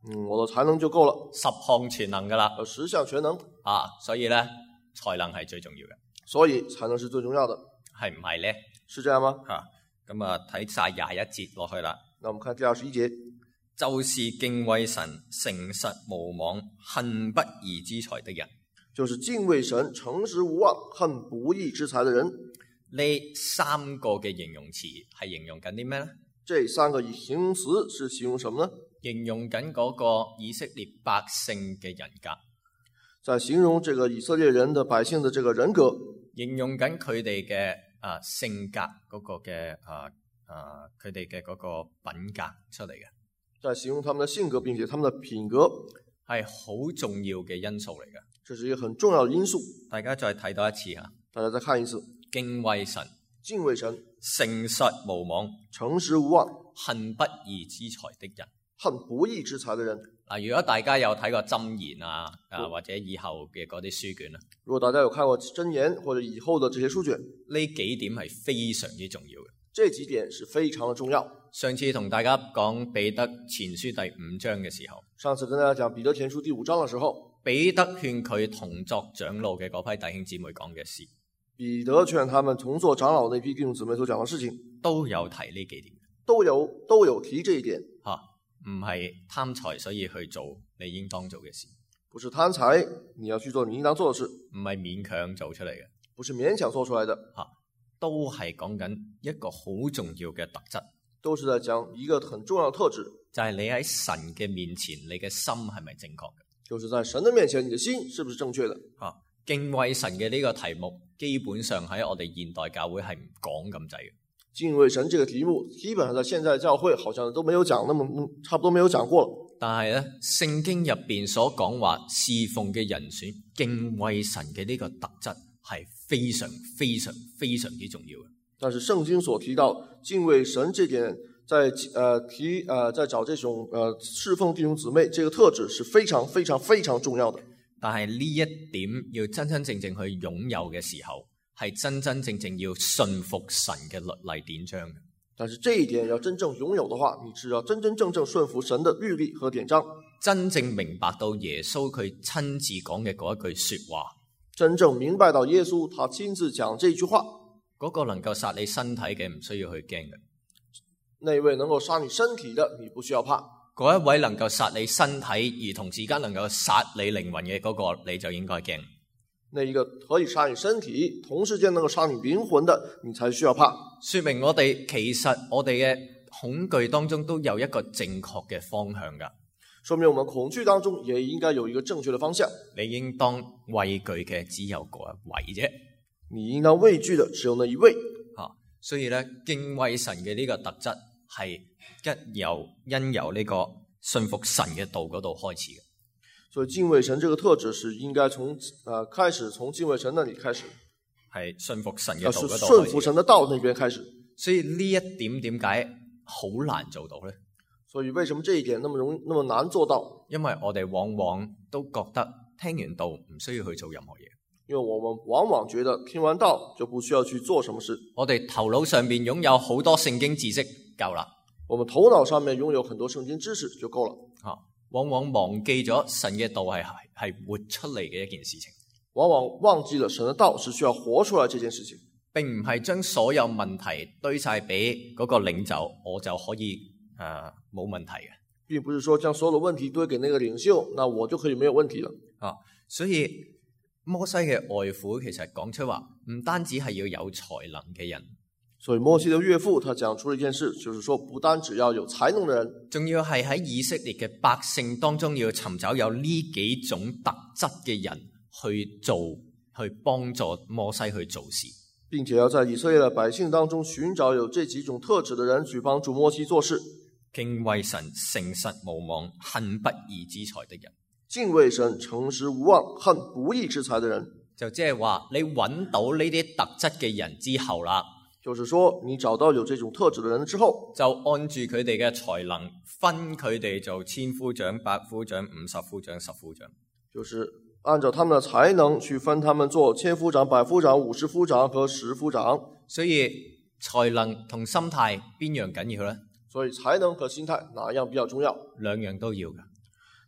嗯，我的才能就夠了， 十項全能噶啦， 有十項全能啊，所以咧才能係最重要嘅。 所以才能是最重要的， 係唔係咧？ 是這樣嗎？ 吓，咁啊睇晒廿一節落去啦。 那我們看第二十一節， 就是敬畏神、誠實無妄、恨不義之財的人。 就是敬畏神、誠實無妄、恨不義之財的人。 呢三個嘅形容詞係形容緊啲咩咧？ 這三個形容詞是形容什麼呢？ 形容緊嗰個以色列百姓嘅人格， 在形容這個以色列人的百姓的這個人格， 形容緊佢哋嘅啊性格嗰個嘅啊啊佢哋嘅嗰個品格出嚟嘅。 在形容他們的性格，並且他們的品格係好重要嘅因素嚟嘅。 這是一個很重要的因素。 大家再睇多一次吓， 大家再看一次。 敬畏神， 敬畏神， 誠實無妄， 誠實無妄， 恨不義之財的人， 恨不義之財的人。 嗱，如果大家有睇過箴言啊，啊或者以後嘅嗰啲書卷啊， 如果大家有看過箴言或者以後的這些書卷， 呢幾點係非常之重要嘅。 這幾點是非常的重要。 上次同大家講彼得前書第五章嘅時候， 上次跟大家講彼得前書第五章嘅時候， 彼得勸佢同作長老嘅嗰批弟兄姊妹講嘅事， 彼得勸他們同作長老那批弟兄姊妹所講嘅事情， 都有提呢幾點， 都有都有提這一點。 吓，唔係貪財所以去做你應當做嘅事， 不是貪財你要去做你應當做嘅事， 唔係勉強做出嚟嘅， 不是勉強做出來的， 吓，都係講緊一個好重要嘅特質， 都是在講一個很重要的特質， 就係你喺神嘅面前，你嘅心係咪正確嘅？ 就是在神的面前，你的心是不是正確的？ 吓，敬畏神嘅呢個題目，基本上喺我哋現代教會係唔講咁滯嘅。 敬畏神這個題目，基本上在現在教會好像都沒有講，那麼差不多沒有講過了。 但係咧，聖經入邊所講話侍奉嘅人選，敬畏神嘅呢個特質係非常非常非常之重要嘅。 但是聖經所提到敬畏神這點，在呃提呃在找這種呃侍奉弟兄姊妹，這個特質是非常非常非常重要的。 但係呢一點要真真正正去擁有嘅時候，係真真正正要信服神嘅律例典章嘅。 但是這一點要真正擁有的話，你是要真真正正順服神的律例和典章， 真正明白到耶穌佢親自講嘅嗰一句說話， 真正明白到耶穌他親自講這句話， 嗰個能夠殺你身體嘅唔需要去驚嘅， 那位能夠殺你身體的你不需要怕， 嗰一位能夠殺你身體而同時間能夠殺你靈魂嘅嗰個你就應該驚。 那一個可以殺你身體，同時間能夠殺你靈魂的，你才需要怕。 說明我哋其實我哋嘅恐懼當中都有一個正確嘅方向噶。 說明我們恐懼當中也應該有一個正確的方向。 你應當畏懼嘅只有嗰一位啫。 你應當畏懼的只有那一位。 啊，所以咧敬畏神嘅呢個特質係一由因由呢個信服神嘅道嗰度開始嘅。 所以敬畏神這個特質是應該從呃開始從敬畏神那裡開始， 係信服神嘅道嗰度開始。 順服神的道那邊開始。 所以呢一點點解好難做到呢？ 所以為什麼這一點那麼容易那麼難做到？ 因為我哋往往都覺得聽完道唔需要去做任何嘢。 因為我們往往覺得聽完道就不需要去做什麼事。 我哋頭腦上面擁有好多聖經知識夠啦。 我們頭腦上面擁有很多聖經知識就夠了。 啊，往往忘記咗神嘅道係係活出嚟嘅一件事情。 往往忘記了神的道是需要活出來這件事情， 並唔係將所有問題堆晒俾嗰個領袖，我就可以誒冇問題嘅。 並不是說將所有的問題堆給那個領袖，那我就可以沒有問題了。啊， 所以摩西嘅外父其實講出話，唔單止係要有才能嘅人。 所以摩西的岳父他講出了一件事，就是說不單只要有才能的人， 仲要係喺以色列嘅百姓當中要尋找有呢幾種特質嘅人去做，去幫助摩西去做事， 並且要在以色列的百姓當中尋找有這幾種特質的人去幫助摩西做事。 敬畏神、誠實無妄、恨不義之財的人， 敬畏神、誠實無妄、恨不義之財的人， 就即係話你揾到呢啲特質嘅人之後啦。 就是說，你找到有這種特質的人之後， 就按住佢哋嘅才能分佢哋做千夫長、百夫長、五十夫長、十夫長。 就是按照他們的才能去分他們做千夫長、百夫長、五十夫長和十夫長。 所以才能同心態邊樣緊要呢？ 所以才能和心態哪樣比較重要？ 兩樣都要㗎。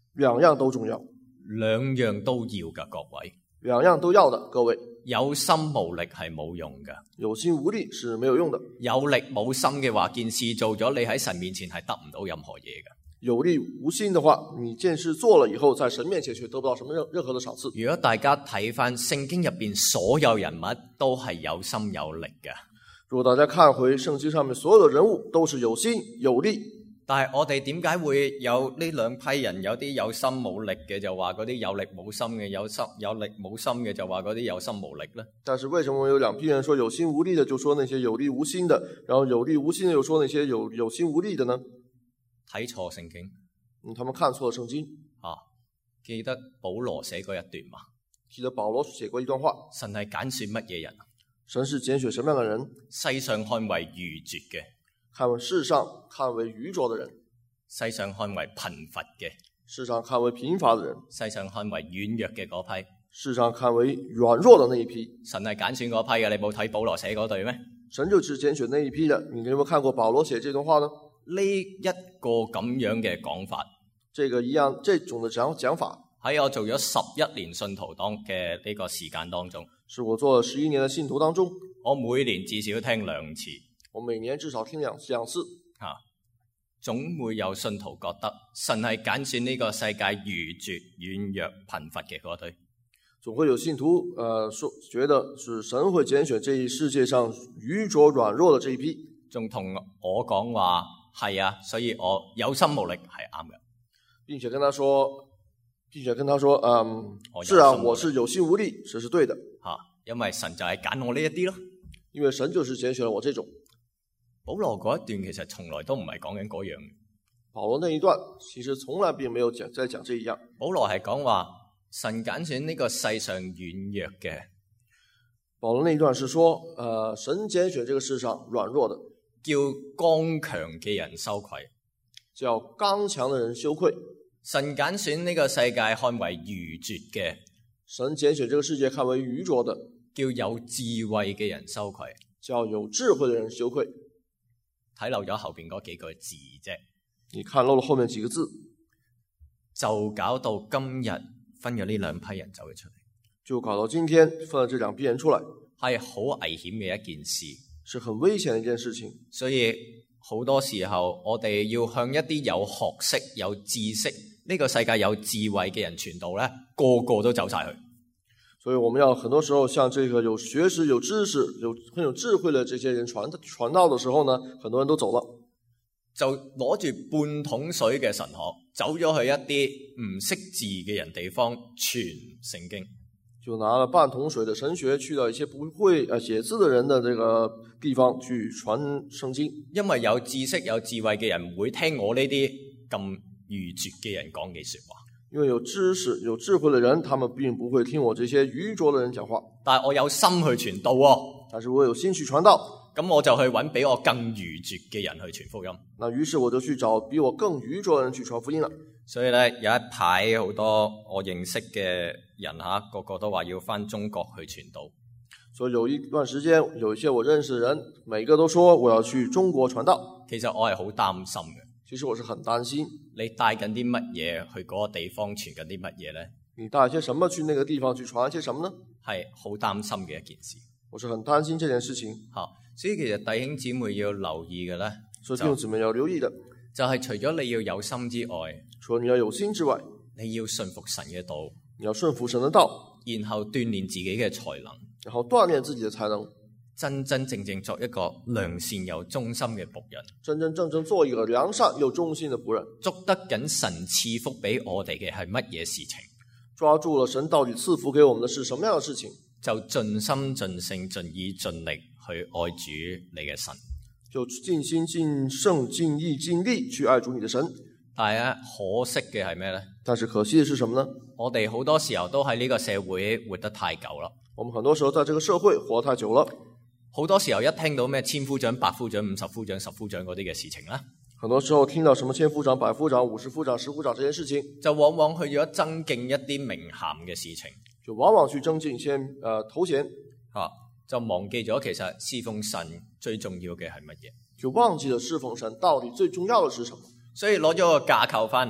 兩樣都重要， 兩樣都要㗎，各位。 兩樣都要的，各位。 有心無力係冇用㗎， 有心無力是沒有用的。 有力冇心嘅話，件事做咗，你喺神面前係得唔到任何嘢㗎。 有力無心的話，你件事做了以後，在神面前卻得不到什麼任任何的賞賜。 如果大家睇返聖經入邊所有人物都係有心有力嘅。 如果大家看回聖經上面所有的人物都是有心有力， 但係我哋點解會有呢兩批人？有啲有心冇力嘅就話嗰啲有力冇心嘅，有心有力冇心嘅就話嗰啲有心無力呢？ 但是為什麼有兩批人說有心無力的就說那些有力無心的，然後有力無心的又說那些有有心無力的呢？ 睇錯聖經， 嗯，他們看錯了聖經。 啊，記得保羅寫過一段嘛？ 記得保羅寫過一段話。神係揀選乜嘢人？ 神是揀選什麼樣的人？ 世上看為愚拙嘅， 看為世上看為愚拙的人； 世上看為貧乏嘅， 世上看為貧乏的人； 世上看為軟弱嘅嗰批， 世上看為軟弱的那一批。 神係揀選嗰批嘅，你冇睇保羅寫嗰對咩？ 神就只揀選那一批的，你有冇看過保羅寫這段話呢？ 呢一個咁樣嘅講法， 這個一樣，這種的講講法， 喺我做咗十一年信徒當嘅呢個時間當中， 是我做了十一年的信徒當中， 我每年至少聽兩次， 我每年至少聽兩兩次， 啊，總會有信徒覺得神係揀選呢個世界愚拙、軟弱、貧乏嘅嗰堆， 總會有信徒，呃，說覺得是神會揀選這一世界上愚拙軟弱的這一批， 仲同我講話。係啊，所以我有心無力係啱嘅， 並且跟他說，並且跟他說，嗯，是啊，我是有心無力，這是對的。 吓，因為神就係揀我呢一啲咯， 因為神就是揀選了我這種。 保羅嗰一段其實從來都唔係講緊嗰樣。 保羅那一段其實從來並沒有講在講這一樣。 保羅係講話神揀選呢個世上軟弱嘅。 保羅那一段是說，呃，神揀選這個世上軟弱的。 叫剛強嘅人羞愧， 叫剛強的人羞愧。 神揀選呢個世界看為愚拙嘅， 神揀選這個世界看為愚拙的， 叫有智慧嘅人羞愧， 叫有智慧的人羞愧。 睇漏咗後邊嗰幾個字啫， 你看漏了後面幾個字， 就搞到今日分咗呢兩批人走咗出嚟， 就搞到今天分咗這兩批人出來， 係好危險嘅一件事。 是很危險的一件事情， 所以好多時候我哋要向一啲有學識、有知識、呢個世界有智慧嘅人傳道咧，個個都走晒去。 所以我們要很多時候向這個有學識、有知識、有很有智慧的這些人傳傳道的時候呢，很多人都走了， 就攞住半桶水嘅神學，走咗去一啲唔識字嘅人地方傳聖經。 就拿了半桶水的神學，去到一些不會呃寫字的人的這個地方去傳聖經。 因為有知識有智慧嘅人唔會聽我呢啲咁愚拙嘅人講嘅說話。 因為有知識有智慧的人，他們並不會聽我這些愚拙的人講話。 但係我有心去傳道喎， 但是我有心去傳道， 咁我就去揾比我更愚拙嘅人去傳福音。 那於是我就去找比我更愚拙的人去傳福音了。 所以咧，有一排好多我認識嘅人吓，個個都話要返中國去傳道。 所以有一段時間，有一些我認識的人，每個都說我要去中國傳道。 其實我係好擔心嘅。 其實我是很擔心。 你帶緊啲乜嘢去嗰個地方傳緊啲乜嘢咧？ 你帶一些什麼去那個地方去傳一些什麼呢？ 係好擔心嘅一件事。 我是很擔心這件事情。 吓，所以其實弟兄姊妹要留意嘅咧， 所以弟兄姊妹要留意的， 就係除咗你要有心之外， 除了你要有心之外， 你要順服神嘅道， 你要順服神的道， 然後鍛煉自己嘅才能， 然後鍛煉自己的才能， 真真正正作一個良善又忠心嘅僕人， 真真正正做一個良善又忠心的僕人， 捉得緊神賜福俾我哋嘅係乜嘢事情？ 抓住了神到底賜福給我們的是什麼樣的事情？ 就盡心盡性盡意盡力去愛主你嘅神， 就盡心盡性盡意盡力去愛主你的神。 但係可惜嘅係咩呢？ 但是可惜的是什麼呢？ 我哋好多時候都喺呢個社會活得太久啦。 我們很多時候在這個社會活太久了， 好多時候一聽到咩千夫長、百夫長、五十夫長、十夫長嗰啲嘅事情啦， 很多時候聽到什麼千夫長、百夫長、五十夫長、十夫長這些事情， 就往往去咗增敬一啲名銜嘅事情， 就往往去增敬一些呃頭銜， 啊，就忘記咗其實侍奉神最重要嘅係乜嘢， 就忘記了侍奉神到底最重要的是什麼。 所以攞咗個架構翻嚟，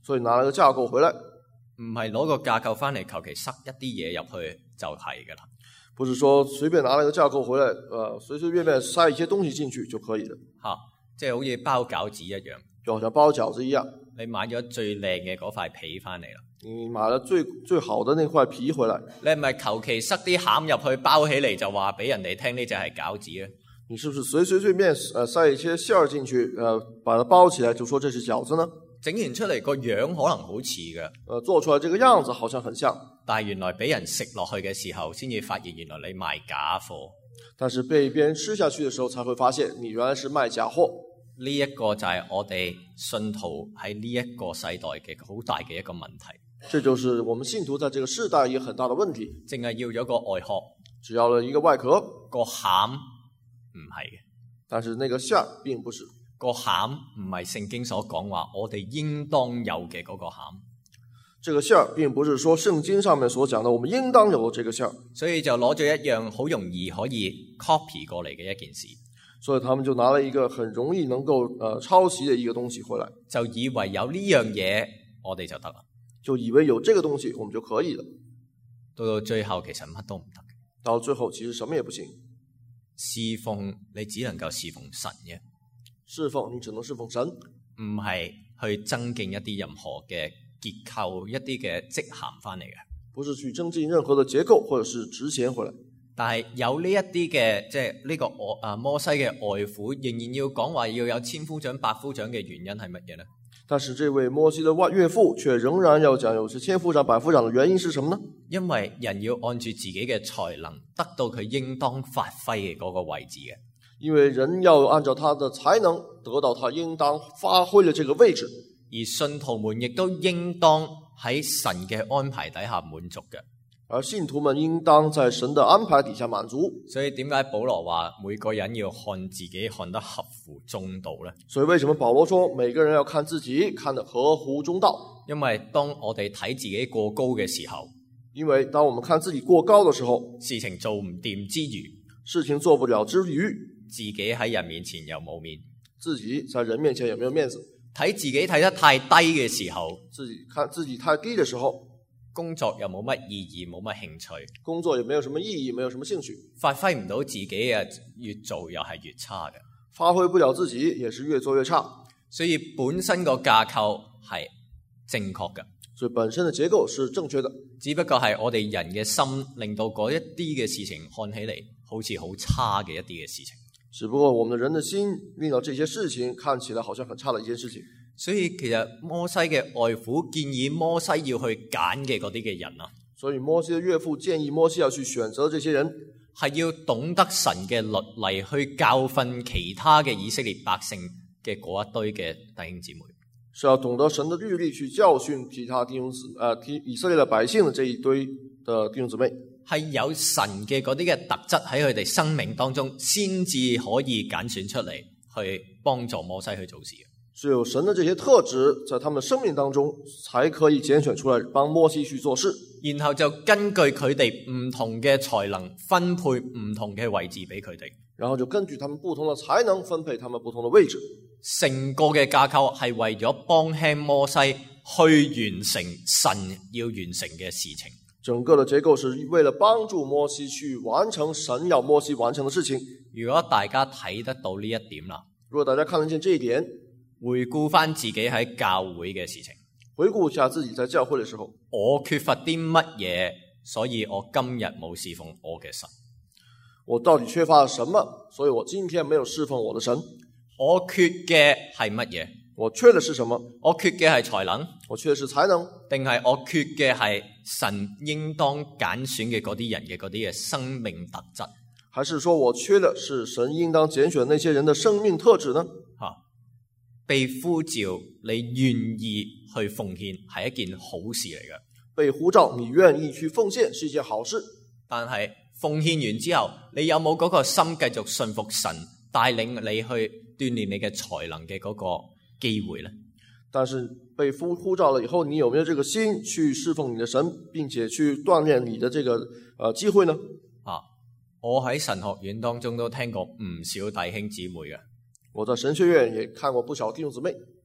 所以拿了個架構回來， 唔係攞個架構翻嚟求其塞一啲嘢入去就係噶啦。 不是說隨便拿了個架構回來，呃，隨隨便便塞一些東西進去就可以了。 吓，即係好似包餃子一樣， 就好像包餃子一樣。 你買咗最靚嘅嗰塊皮翻嚟啦， 你買咗最最好的那塊皮回來， 你係咪求其塞啲餡入去包起嚟就話俾人哋聽呢隻係餃子咧？ 你是不是隨隨隨便呃塞一些餡進去，呃把它包起來就說這是餃子呢？ 整完出嚟個樣可能好似嘅， 呃做出來這個樣子好像很像， 但係原來俾人食落去嘅時候，先至發現原來你賣假貨。 但是被別人吃下去的時候，才會發現你原來是賣假貨。 呢一個就係我哋信徒喺呢一個世代嘅好大嘅一個問題。 這就是我們信徒在這個世代一個很大的問題。 淨係要咗個外殼， 只要了一個外殼， 個餡唔係嘅。 但是那個餡並不是。 個餡唔係聖經所講話我哋應當有嘅嗰個餡。 這個餡並不是說聖經上面所講的我們應當有的這個餡。 所以就攞咗一樣好容易可以 copy 過嚟嘅一件事。 所以他們就拿了一個很容易能夠呃抄襲的一個東西回來， 就以為有呢樣嘢我哋就得啦， 就以為有這個東西我們就可以了。 到到最後其實乜都唔得， 到最後其實什麼也不行。 侍奉你只能夠侍奉神嘅， 侍奉你只能侍奉神， 唔係去增進一啲任何嘅結構一啲嘅職銜翻嚟嘅， 不是去增進任何的結構或者是職銜回來。 但係有呢一啲嘅，即係呢個我啊摩西嘅外父，仍然要講話要有千夫長、百夫長嘅原因係乜嘢呢？ 但是這位摩西的外岳父卻仍然要講有是千夫長、百夫長的原因是什麼呢？ 因為人要按住自己嘅才能，得到佢應當發揮嘅嗰個位置嘅。 因為人要按照他的才能，得到他應當發揮的這個位置。 而信徒們亦都應當喺神嘅安排底下滿足嘅。 而信徒們應當在神的安排底下滿足。 所以點解保羅話每個人要看自己看得合乎中道呢？ 所以為什麼保羅說每個人要看自己看得合乎中道？因為當我哋睇自己過高嘅時候， 因為當我們看自己過高的時候， 事情做唔掂之餘， 事情做不了之餘， 自己喺人面前又冇面， 自己在人面前有沒有面子？ 睇自己睇得太低嘅時候， 自己看自己太低的時候， 工作又冇乜意義，冇乜興趣， 工作也沒有什麼意義，沒有什麼興趣， 發揮唔到自己啊，越做又係越差嘅， 發揮不了自己，也是越做越差。 所以本身個架構係正確嘅， 所以本身的結構是正確的， 只不過係我哋人嘅心令到嗰一啲嘅事情看起嚟好似好差嘅一啲嘅事情。 只不過我們的人的心令到這些事情看起來好像很差的一件事情。 所以其實摩西嘅外父建議摩西要去揀嘅嗰啲嘅人啊， 所以摩西嘅岳父建議摩西要去選擇這些人， 係要懂得神嘅律例去教訓其他嘅以色列百姓嘅嗰一堆嘅弟兄姊妹， 是要懂得神的律例去教訓其他弟兄姊呃以色列的百姓的這一堆的弟兄姊妹， 係有神嘅嗰啲嘅特質喺佢哋生命當中，先至可以揀選出嚟去幫助摩西去做事嘅。 只有神的這些特質在他們的生命當中才可以揀選出來幫摩西去做事， 然後就根據佢哋唔同嘅才能分配唔同嘅位置俾佢哋， 然後就根據他們不同的才能分配他們不同的位置。 成個嘅架構係為咗幫輕摩西去完成神要完成嘅事情。 整個的結構是為了幫助摩西去完成神要摩西完成的事情。 如果大家睇得到呢一點啦， 如果大家看得見這一點， 回顧翻自己喺教會嘅事情， 回顧一下自己在教會嘅時候， 我缺乏啲乜嘢，所以我今日冇侍奉我嘅神。 我到底缺乏了什麼？所以我今天沒有侍奉我的神。 我缺嘅係乜嘢？ 我缺的是什麼？ 我缺嘅係才能， 我缺的是才能， 定係我缺嘅係神應當揀選嘅嗰啲人嘅嗰啲嘅生命特質？ 還是說我缺的是神應當揀選那些人的生命特質呢？ 吓，被呼召你願意去奉獻係一件好事嚟嘅。 被呼召你願意去奉獻是一件好事， 但係奉獻完之後，你有冇嗰個心繼續信服神帶領你去鍛煉你嘅才能嘅嗰個機會呢？ 但是被呼呼召了以後，你有沒有這個心去侍奉你的神，並且去鍛煉你的這個呃機會呢？ 啊，我喺神學院當中都聽過唔少弟兄姊妹嘅。 我在神學院也看過不少弟兄姊妹，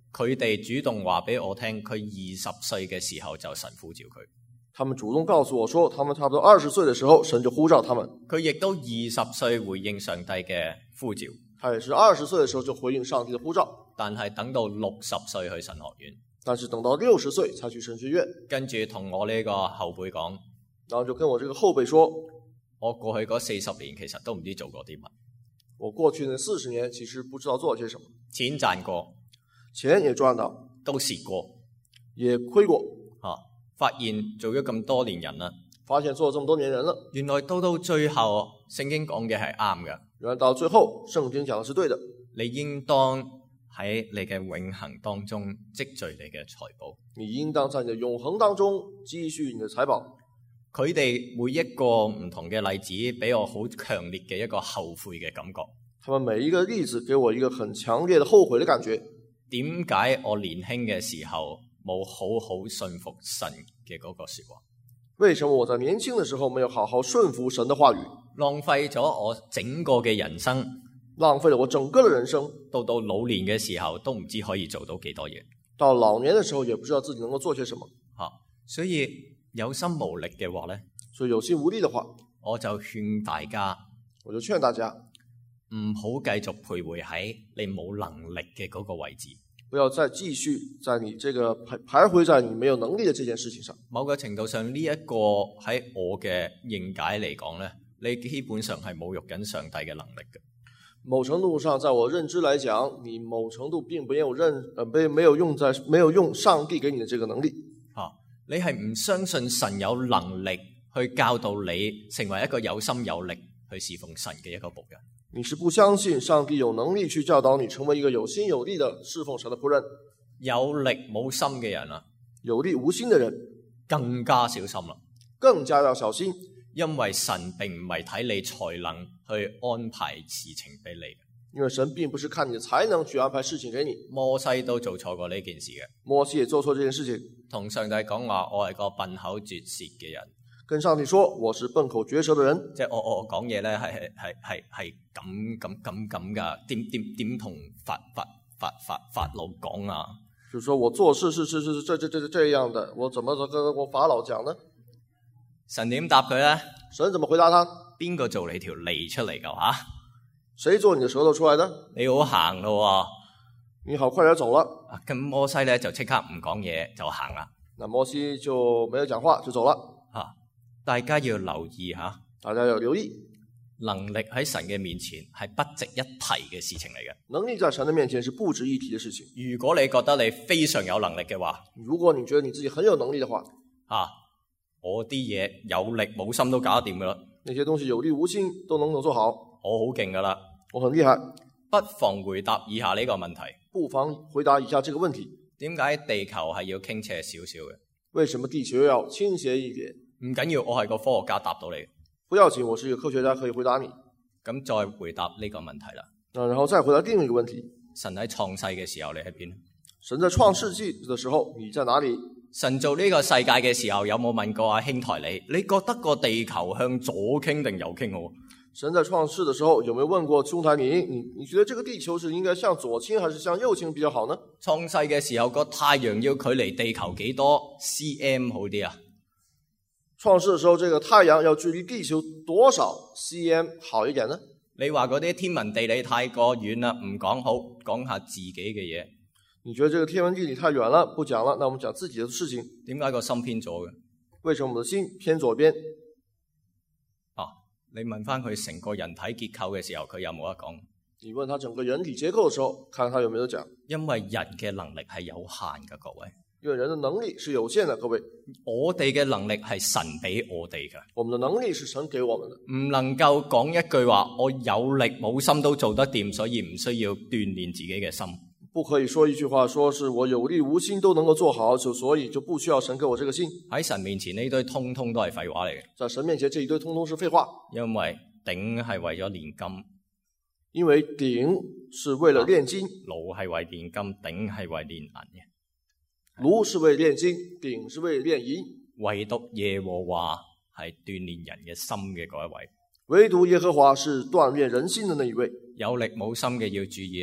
佢哋主動話俾我聽，佢二十歲嘅時候就神呼召佢。 他們主動告訴我說，他們差不多二十歲的時候，神就呼召他們。 佢亦都二十歲回應上帝嘅呼召。 他也是二十歲的時候就回應上帝的呼召。 但係等到六十歲去神學院。 但是等到六十歲才去神學院。 跟住同我呢個後輩講， 然後就跟我這個後輩說， 我過去嗰四十年其實都唔知做過啲乜。 我過去那四十年其實不知道做了些什麼。 錢賺過， 錢也賺到， 都蝕過， 也虧過。 啊，發現做咗咁多年人啦， 發現做了這麼多年人了， 原來到到最後聖經講嘅係啱嘅。 原來到最後聖經講的是對的。 你應當喺你嘅永恆當中積聚你嘅財寶。 你應當在你的永恆當中積蓄你的財寶。 佢哋每一個唔同嘅例子，俾我好強烈嘅一個後悔嘅感覺。 他們每一個例子給我一個很強烈的後悔的感覺。 點解我年輕嘅時候冇好好信服神嘅嗰個說話？ 為什麼我在年輕的時候沒有好好順服神的話語？ 浪費咗我整個嘅人生， 浪費了我整個的人生。 到到老年嘅時候，都唔知可以做到幾多嘢。 到老年的時候，也不知道自己能夠做些什麼。 吓，所以有心無力嘅話咧， 所以有心無力的話， 我就勸大家， 我就勸大家唔好繼續徘徊喺你冇能力嘅嗰個位置。 不要再繼續在你這個徘徘徊在你沒有能力的這件事情上。 某個程度上，呢一個喺我嘅認解嚟講咧，你基本上係侮辱緊上帝嘅能力嘅。 某程度上，在我認知來講，你某程度並沒有認，呃，沒沒有用在沒有用上帝給你的這個能力。 啊，你係唔相信神有能力去教導你成為一個有心有力去侍奉神嘅一個僕人。 你是不相信上帝有能力去教導你成為一個有心有力的侍奉神的僕人。 有力冇心嘅人啊， 有力無心的人更加小心啦， 更加要小心， 因為神並唔係睇你才能去安排事情俾你。 因為神並不是看你的才能去安排事情給你。 摩西都做錯過呢件事嘅， 摩西也做錯這件事情， 同上帝講話我係個笨口拙舌嘅人。 跟上帝說我是笨口絕舌的人， 即係我我講嘢咧係係係係咁咁咁咁噶，點點點同法法法法法老講啊？ 就是說我做事是是是這這這這樣的，我怎麼跟我法老講呢？ 神點答佢咧？ 神怎麼回答他？ 邊個做你條脷出嚟噶吓？ 誰做你的舌頭出來的？ 你好行咯， 你好快點走了。 咁摩西咧就即刻唔講嘢就行啦。 那摩西就沒有講話就走了。 吓，大家要留意吓， 大家要留意， 能力喺神嘅面前係不值一提嘅事情嚟嘅。 能力在神嘅面前是不值一提嘅事情。 如果你覺得你非常有能力嘅話， 如果你覺得你自己很有能力嘅話， 啊，我啲嘢有力冇心都搞得掂噶啦。 那些東西有力無心都能夠做好， 我好勁噶啦， 我很厲害。 不妨回答以下呢個問題。 不妨回答以下這個問題。 點解地球係要傾斜少少嘅？ 為什麼地球要傾斜一點？ 唔緊要，我係個科學家答到你。 不要緊，我是一個科學家，可以回答你。 咁再回答呢個問題啦。 啊，然後再回答另一個問題。 神喺創世嘅時候，你喺邊？ 神在創世紀的時候，你在哪裡？ 神做呢個世界嘅時候，有冇問過阿兄台你？你覺得個地球向左傾定右傾好？ 神在創世的時候，有沒有問過兄台你？你你覺得這個地球是應該向左傾還是向右傾比較好呢？創世嘅時候，個太陽要距離地球幾多 cm 好啲啊？ 創世的時候，這個太陽要距離地球多少 cm 好一點呢？ 你話嗰啲天文地理太過遠啦，唔講好，講下自己嘅嘢。 你覺得這個天文地理太遠了，不講了，那我們講自己的事情。 點解個心偏左嘅？ 為什麼我們的心偏左邊？ 啊，你問翻佢成個人體結構嘅時候，佢有冇得講？ 你問他整個人體結構的時候，看他有沒有講。因為人嘅能力係有限嘅，各位。 因為人的能力是有限的，各位。 我哋嘅能力係神俾我哋嘅。 我們的能力是神給我們的。 唔能夠講一句話，我有力冇心都做得掂，所以唔需要鍛鍊自己嘅心。 不可以說一句話，說是我有力無心都能夠做好，就所以就不需要神給我這個心。 喺神面前呢堆通通都係廢話嚟嘅。 在神面前這一堆通通是廢話。因為鼎係為咗煉金， 因為鼎是為了煉金， 爐係為煉金，鼎係為煉銀嘅。 爐是為煉金，鼎是為煉銀。 唯獨耶和華係鍛煉人嘅心嘅嗰一位。 唯獨耶和華是鍛煉人心的那一位。 有力冇心嘅要注意啊！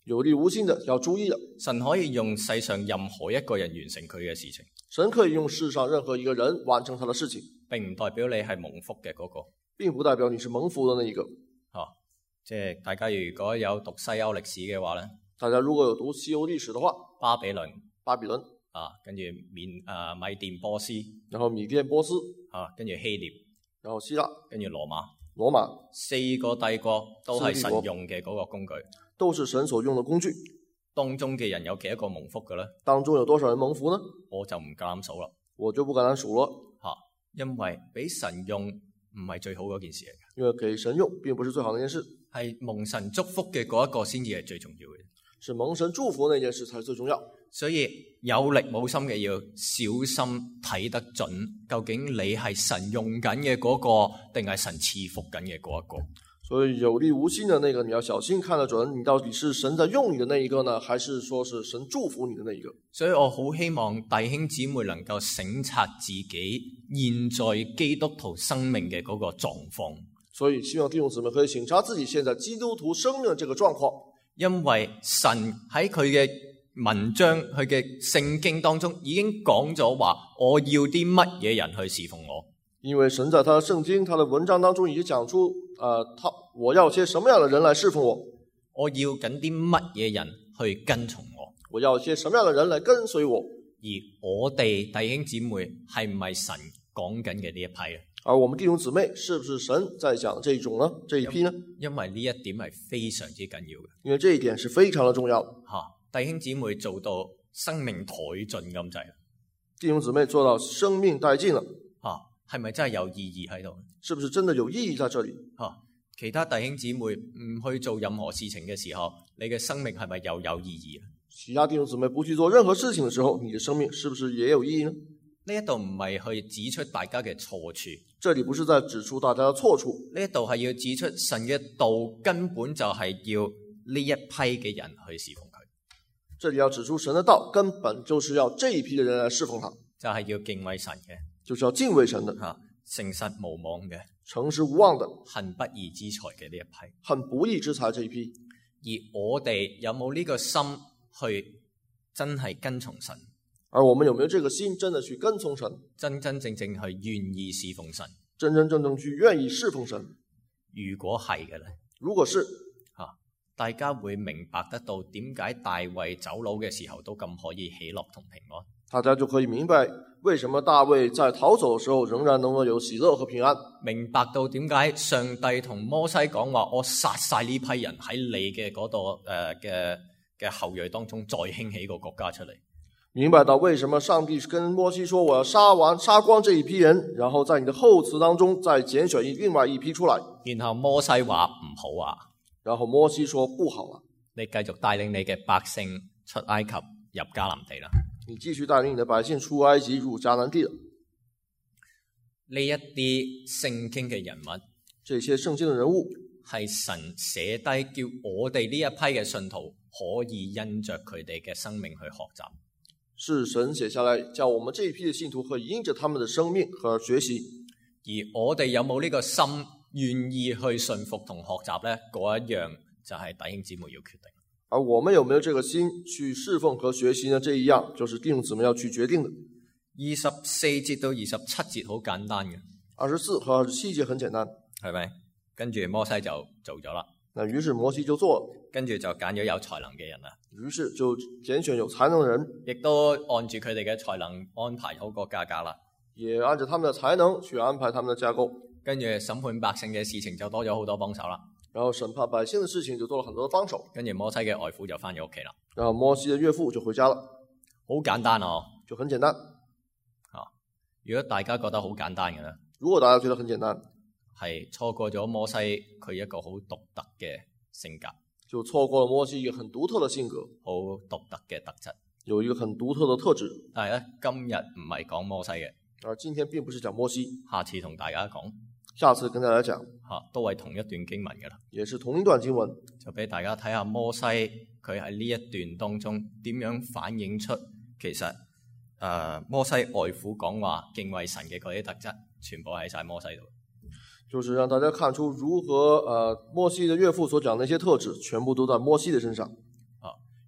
有力無心的要注意了。 神可以用世上任何一個人完成佢嘅事情。 神可以用世上任何一個人完成他的事情， 並唔代表你係蒙福嘅嗰個， 並不代表你是蒙福的那一個。 啊，即係大家如果有讀西歐歷史嘅話咧， 大家如果有讀西歐歷史的話， 巴比倫、 巴比倫啊，跟住緬啊米甸波斯， 然後米甸波斯啊，跟住希臘， 然後希臘， 跟住羅馬， 羅馬四個帝國都係神用嘅嗰個工具， 都是神所用的工具。 當中嘅人有幾多個蒙福嘅咧？ 當中有多少人蒙福呢？ 我就唔夠膽數啦。 我就不敢數了。 吓，因為俾神用唔係最好嗰件事嚟嘅。 因為給神用並不是最好的一件事，係蒙神祝福嘅嗰一個先至係最重要嘅。 是蒙神祝福那件事才是最重要。 所以有力冇心嘅要小心睇得準，究竟你係神用緊嘅嗰個，定係神賜福緊嘅嗰一個？ 所以有力無心的那個，你要小心看得準，你到底是神在用你的那一個呢，還是說是神祝福你的那一個？ 所以我好希望弟兄姊妹能夠省察自己現在基督徒生命嘅嗰個狀況。 所以希望弟兄姊妹可以省察自己現在基督徒生命的這個狀況。因為神喺佢嘅文章、佢嘅聖經當中已經講咗話，我要啲乜嘢人去侍奉我。 因為神在他的聖經、他的文章當中已經講出，呃，他我要些什麼樣的人來侍奉我？ 我要緊啲乜嘢人去跟從我？ 我要些什麼樣的人來跟隨我？ 而我哋弟兄姊妹係唔係神講緊嘅呢一批啊？ 而我們弟兄姊妹是不是神在講這一種呢？這一批呢？ 因為呢一點係非常之緊要嘅。 因為這一點是非常的重要。 吓，弟兄姊妹做到生命殆盡咁滯。 弟兄姊妹做到生命殆盡了。 吓，係咪真係有意義喺度？ 是不是真的有意義在這裏？ 吓，其他弟兄姊妹唔去做任何事情嘅時候，你嘅生命係咪又有意義啊？ 其他弟兄姊妹不去做任何事情的時候，你的生命是不是也有意義呢？ 呢一度唔係去指出大家嘅錯處， 這裏不是在指出大家的錯處， 呢一度係要指出神嘅道根本就係要呢一批嘅人去侍奉佢。 這裏要指出神的道根本就是要這一批嘅人來侍奉他， 就係要敬畏神嘅， 就是要敬畏神的， 吓，誠實無妄嘅， 誠實無妄的， 恨不義之財嘅呢一批， 恨不義之財這一批。 而我哋有冇呢個心去真係跟從神？ 而我們有沒有這個心真的去跟從神， 真真正正去願意侍奉神， 真真正正去願意侍奉神？ 如果係嘅咧， 如果是吓，大家會明白得到點解大衛走佬嘅時候都咁可以喜樂同平安。 大家就可以明白為什麼大衛在逃走嘅時候仍然能夠有喜樂和平安。明白到點解上帝同摩西講話，我殺晒呢批人喺你嘅嗰度誒嘅嘅後裔當中再興起個國家出嚟。明白到為什麼上帝跟摩西說，我要殺完殺光這一批人，然後在你的後嗣當中再揀選另外一批出來。然後摩西話唔好啊，然後摩西說不好啊，你繼續帶領你嘅百姓出埃及入迦南地啦。你繼續帶領你的百姓出埃及入迦南地了。呢一啲聖經嘅人物，這些聖經嘅人物係神寫低，叫我哋呢一批嘅信徒可以因着佢哋嘅生命去學習。是神寫下來，叫我們這一批的信徒可以因着他們的生命和學習。而我哋有冇呢個心願意去順服同學習呢？嗰一樣就係弟兄姊妹要決定。而我們有沒有這個心去侍奉和學習呢？這一樣就是弟兄姊妹要去決定的。二十四節到二十七節好簡單嘅。二十四和二十七節很簡單，係咪？跟住摩西就做咗啦。那於是摩西就做了，跟住就揀咗有才能嘅人啦。於是就揀選有才能嘅人，亦都按住佢哋嘅才能安排好個架構啦。也按照他們的才能去安排他們的架構。跟住審判百姓嘅事情就多咗好多幫手啦。然後審判百姓嘅事情就多了很多幫手。跟住摩西嘅外父就翻咗屋企啦。然後摩西嘅岳父就回家了。好簡單哦，就很簡單。啊，如果大家覺得好簡單嘅咧，如果大家覺得很簡單，係錯過咗摩西佢一個好獨特嘅性格，就錯過了摩西一個很獨特的性格，好獨特嘅特質，有一個很獨特的特質。但係咧，今日唔係講摩西嘅，而今天並不是講摩西，下次同大家講，下次跟大家講，吓都係同一段經文噶啦，也是同一段經文，就俾大家睇下摩西佢喺呢一段當中點樣反映出其實誒、呃、摩西外父講話敬畏神嘅嗰啲特質，全部喺晒摩西度。就是讓大家看出如何，呃，摩西的岳父所講的那些特質，全部都在摩西的身上。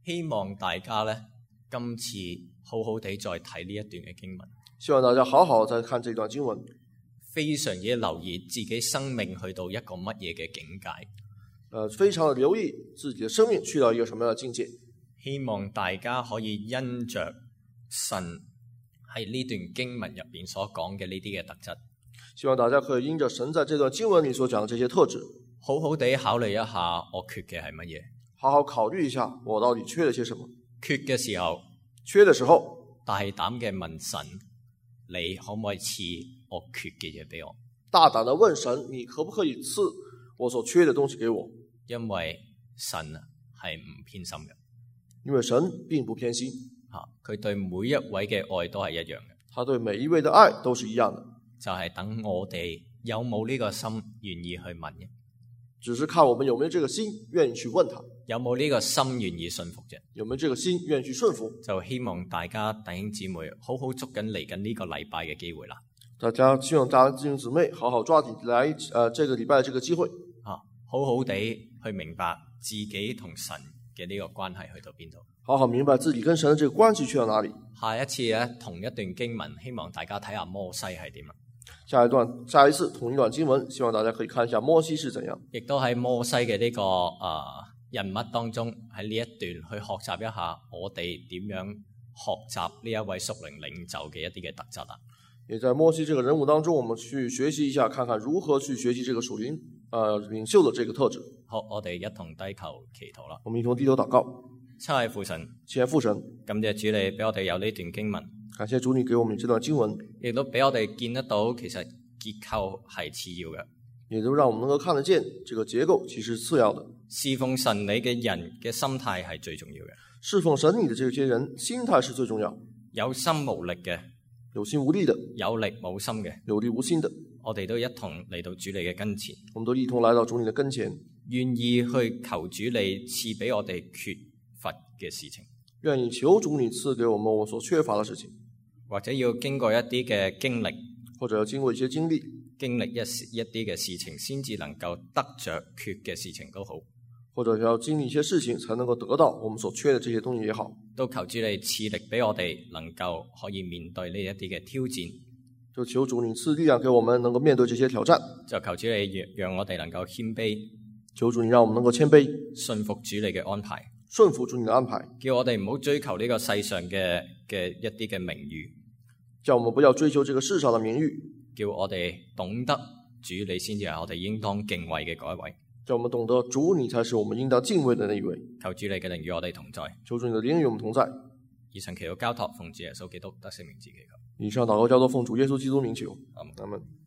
希望大家咧今次好好地再睇呢一段嘅經文。 希望大家好好再看這段經文， 非常之留意自己生命去到一個乜嘢嘅境界。 呃，非常的留意自己的生命去到一個什麼樣的境界。 希望大家可以因着神喺呢段經文入邊所講嘅呢啲嘅特質， 希望大家可以因着神在這段經文裏所講的這些特質， 好好地考慮一下我缺嘅係乜嘢， 好好考慮一下我到底缺了些什麼。 缺嘅時候， 缺的時候， 大膽嘅問神，你可唔可以賜我缺嘅嘢俾我？ 大膽的問神，你可不可以賜我所缺的東西給我？ 因為神係唔偏心嘅， 因為神並不偏心， 吓，佢對每一位嘅愛都係一樣嘅， 他對每一位的愛都是一樣的， 就係等我哋有冇呢個心願意去問嘅， 只是看我們有沒有這個心願意去問他， 有冇呢個心願意信服啫， 有沒有這個心願意去順服。 就希望大家弟兄姊妹好好捉緊嚟緊呢個禮拜嘅機會啦。 大家希望大家弟兄姊妹好好抓緊來，呃，這個禮拜這個機會， 啊，好好地去明白自己同神嘅呢個關係去到邊度， 好好明白自己跟神的這個關係去到哪裏。 下一次咧，同一段經文，希望大家睇下摩西係點啦。 下一段，下一次同一段經文，希望大家可以看一下摩西是怎樣。 亦都喺摩西嘅呢、這個誒、呃、人物當中，喺呢一段去學習一下我哋點樣學習呢一位屬靈領袖嘅一啲嘅特質啊。 也在摩西這個人物當中，我們去學習一下，看看如何去學習這個屬靈呃領袖的這個特質。 好，我哋一同低頭祈禱啦。 我們一同低頭禱告。 親愛父神， 親愛父神， 感謝主你俾我哋有呢段經文， 感謝主你給我們這段經文， 亦都俾我哋見得到其實結構係次要嘅， 也都讓我們能夠看得見這個結構其實是次要的。 侍奉神你嘅人嘅心態係最重要嘅， 侍奉神你的這些人心態是最重要， 有心無力嘅， 有心無力的， 有力冇心嘅， 有力無心的， 我哋都一同嚟到主你嘅跟前， 我們都一同來到主你的跟前， 願意去求主你賜俾我哋缺乏嘅事情， 願意求主你賜給我們我所缺乏的事情， 或者要經過一啲嘅經歷， 或者要經過一些經歷， 經歷一一啲嘅事情，先至能夠得着缺嘅事情都好， 或者要經歷一些事情，才能夠得到我們所缺的這些東西也好， 都求主你賜力俾我哋，能夠可以面對呢一啲嘅挑戰。 就求主你賜力量給我們，能夠面對這些挑戰。 就求主你讓讓我哋能夠謙卑， 求主你讓我們能夠謙卑， 信服主你嘅安排， 順服主你的安排， 叫我哋唔好追求呢個世上嘅嘅一啲嘅名譽， 叫我們不要追求這個世上的名譽， 叫我哋懂得主你先至係我哋應當敬畏嘅嗰一位， 叫我們懂得主你才是我們應當敬畏的那一位。 求主你嘅靈與我哋同在， 求主你的靈與我們同在。 以上祈禱交託奉主耶穌基督得勝名字祈求。 以上禱告交託奉主耶穌基督名求。 阿門。 阿門。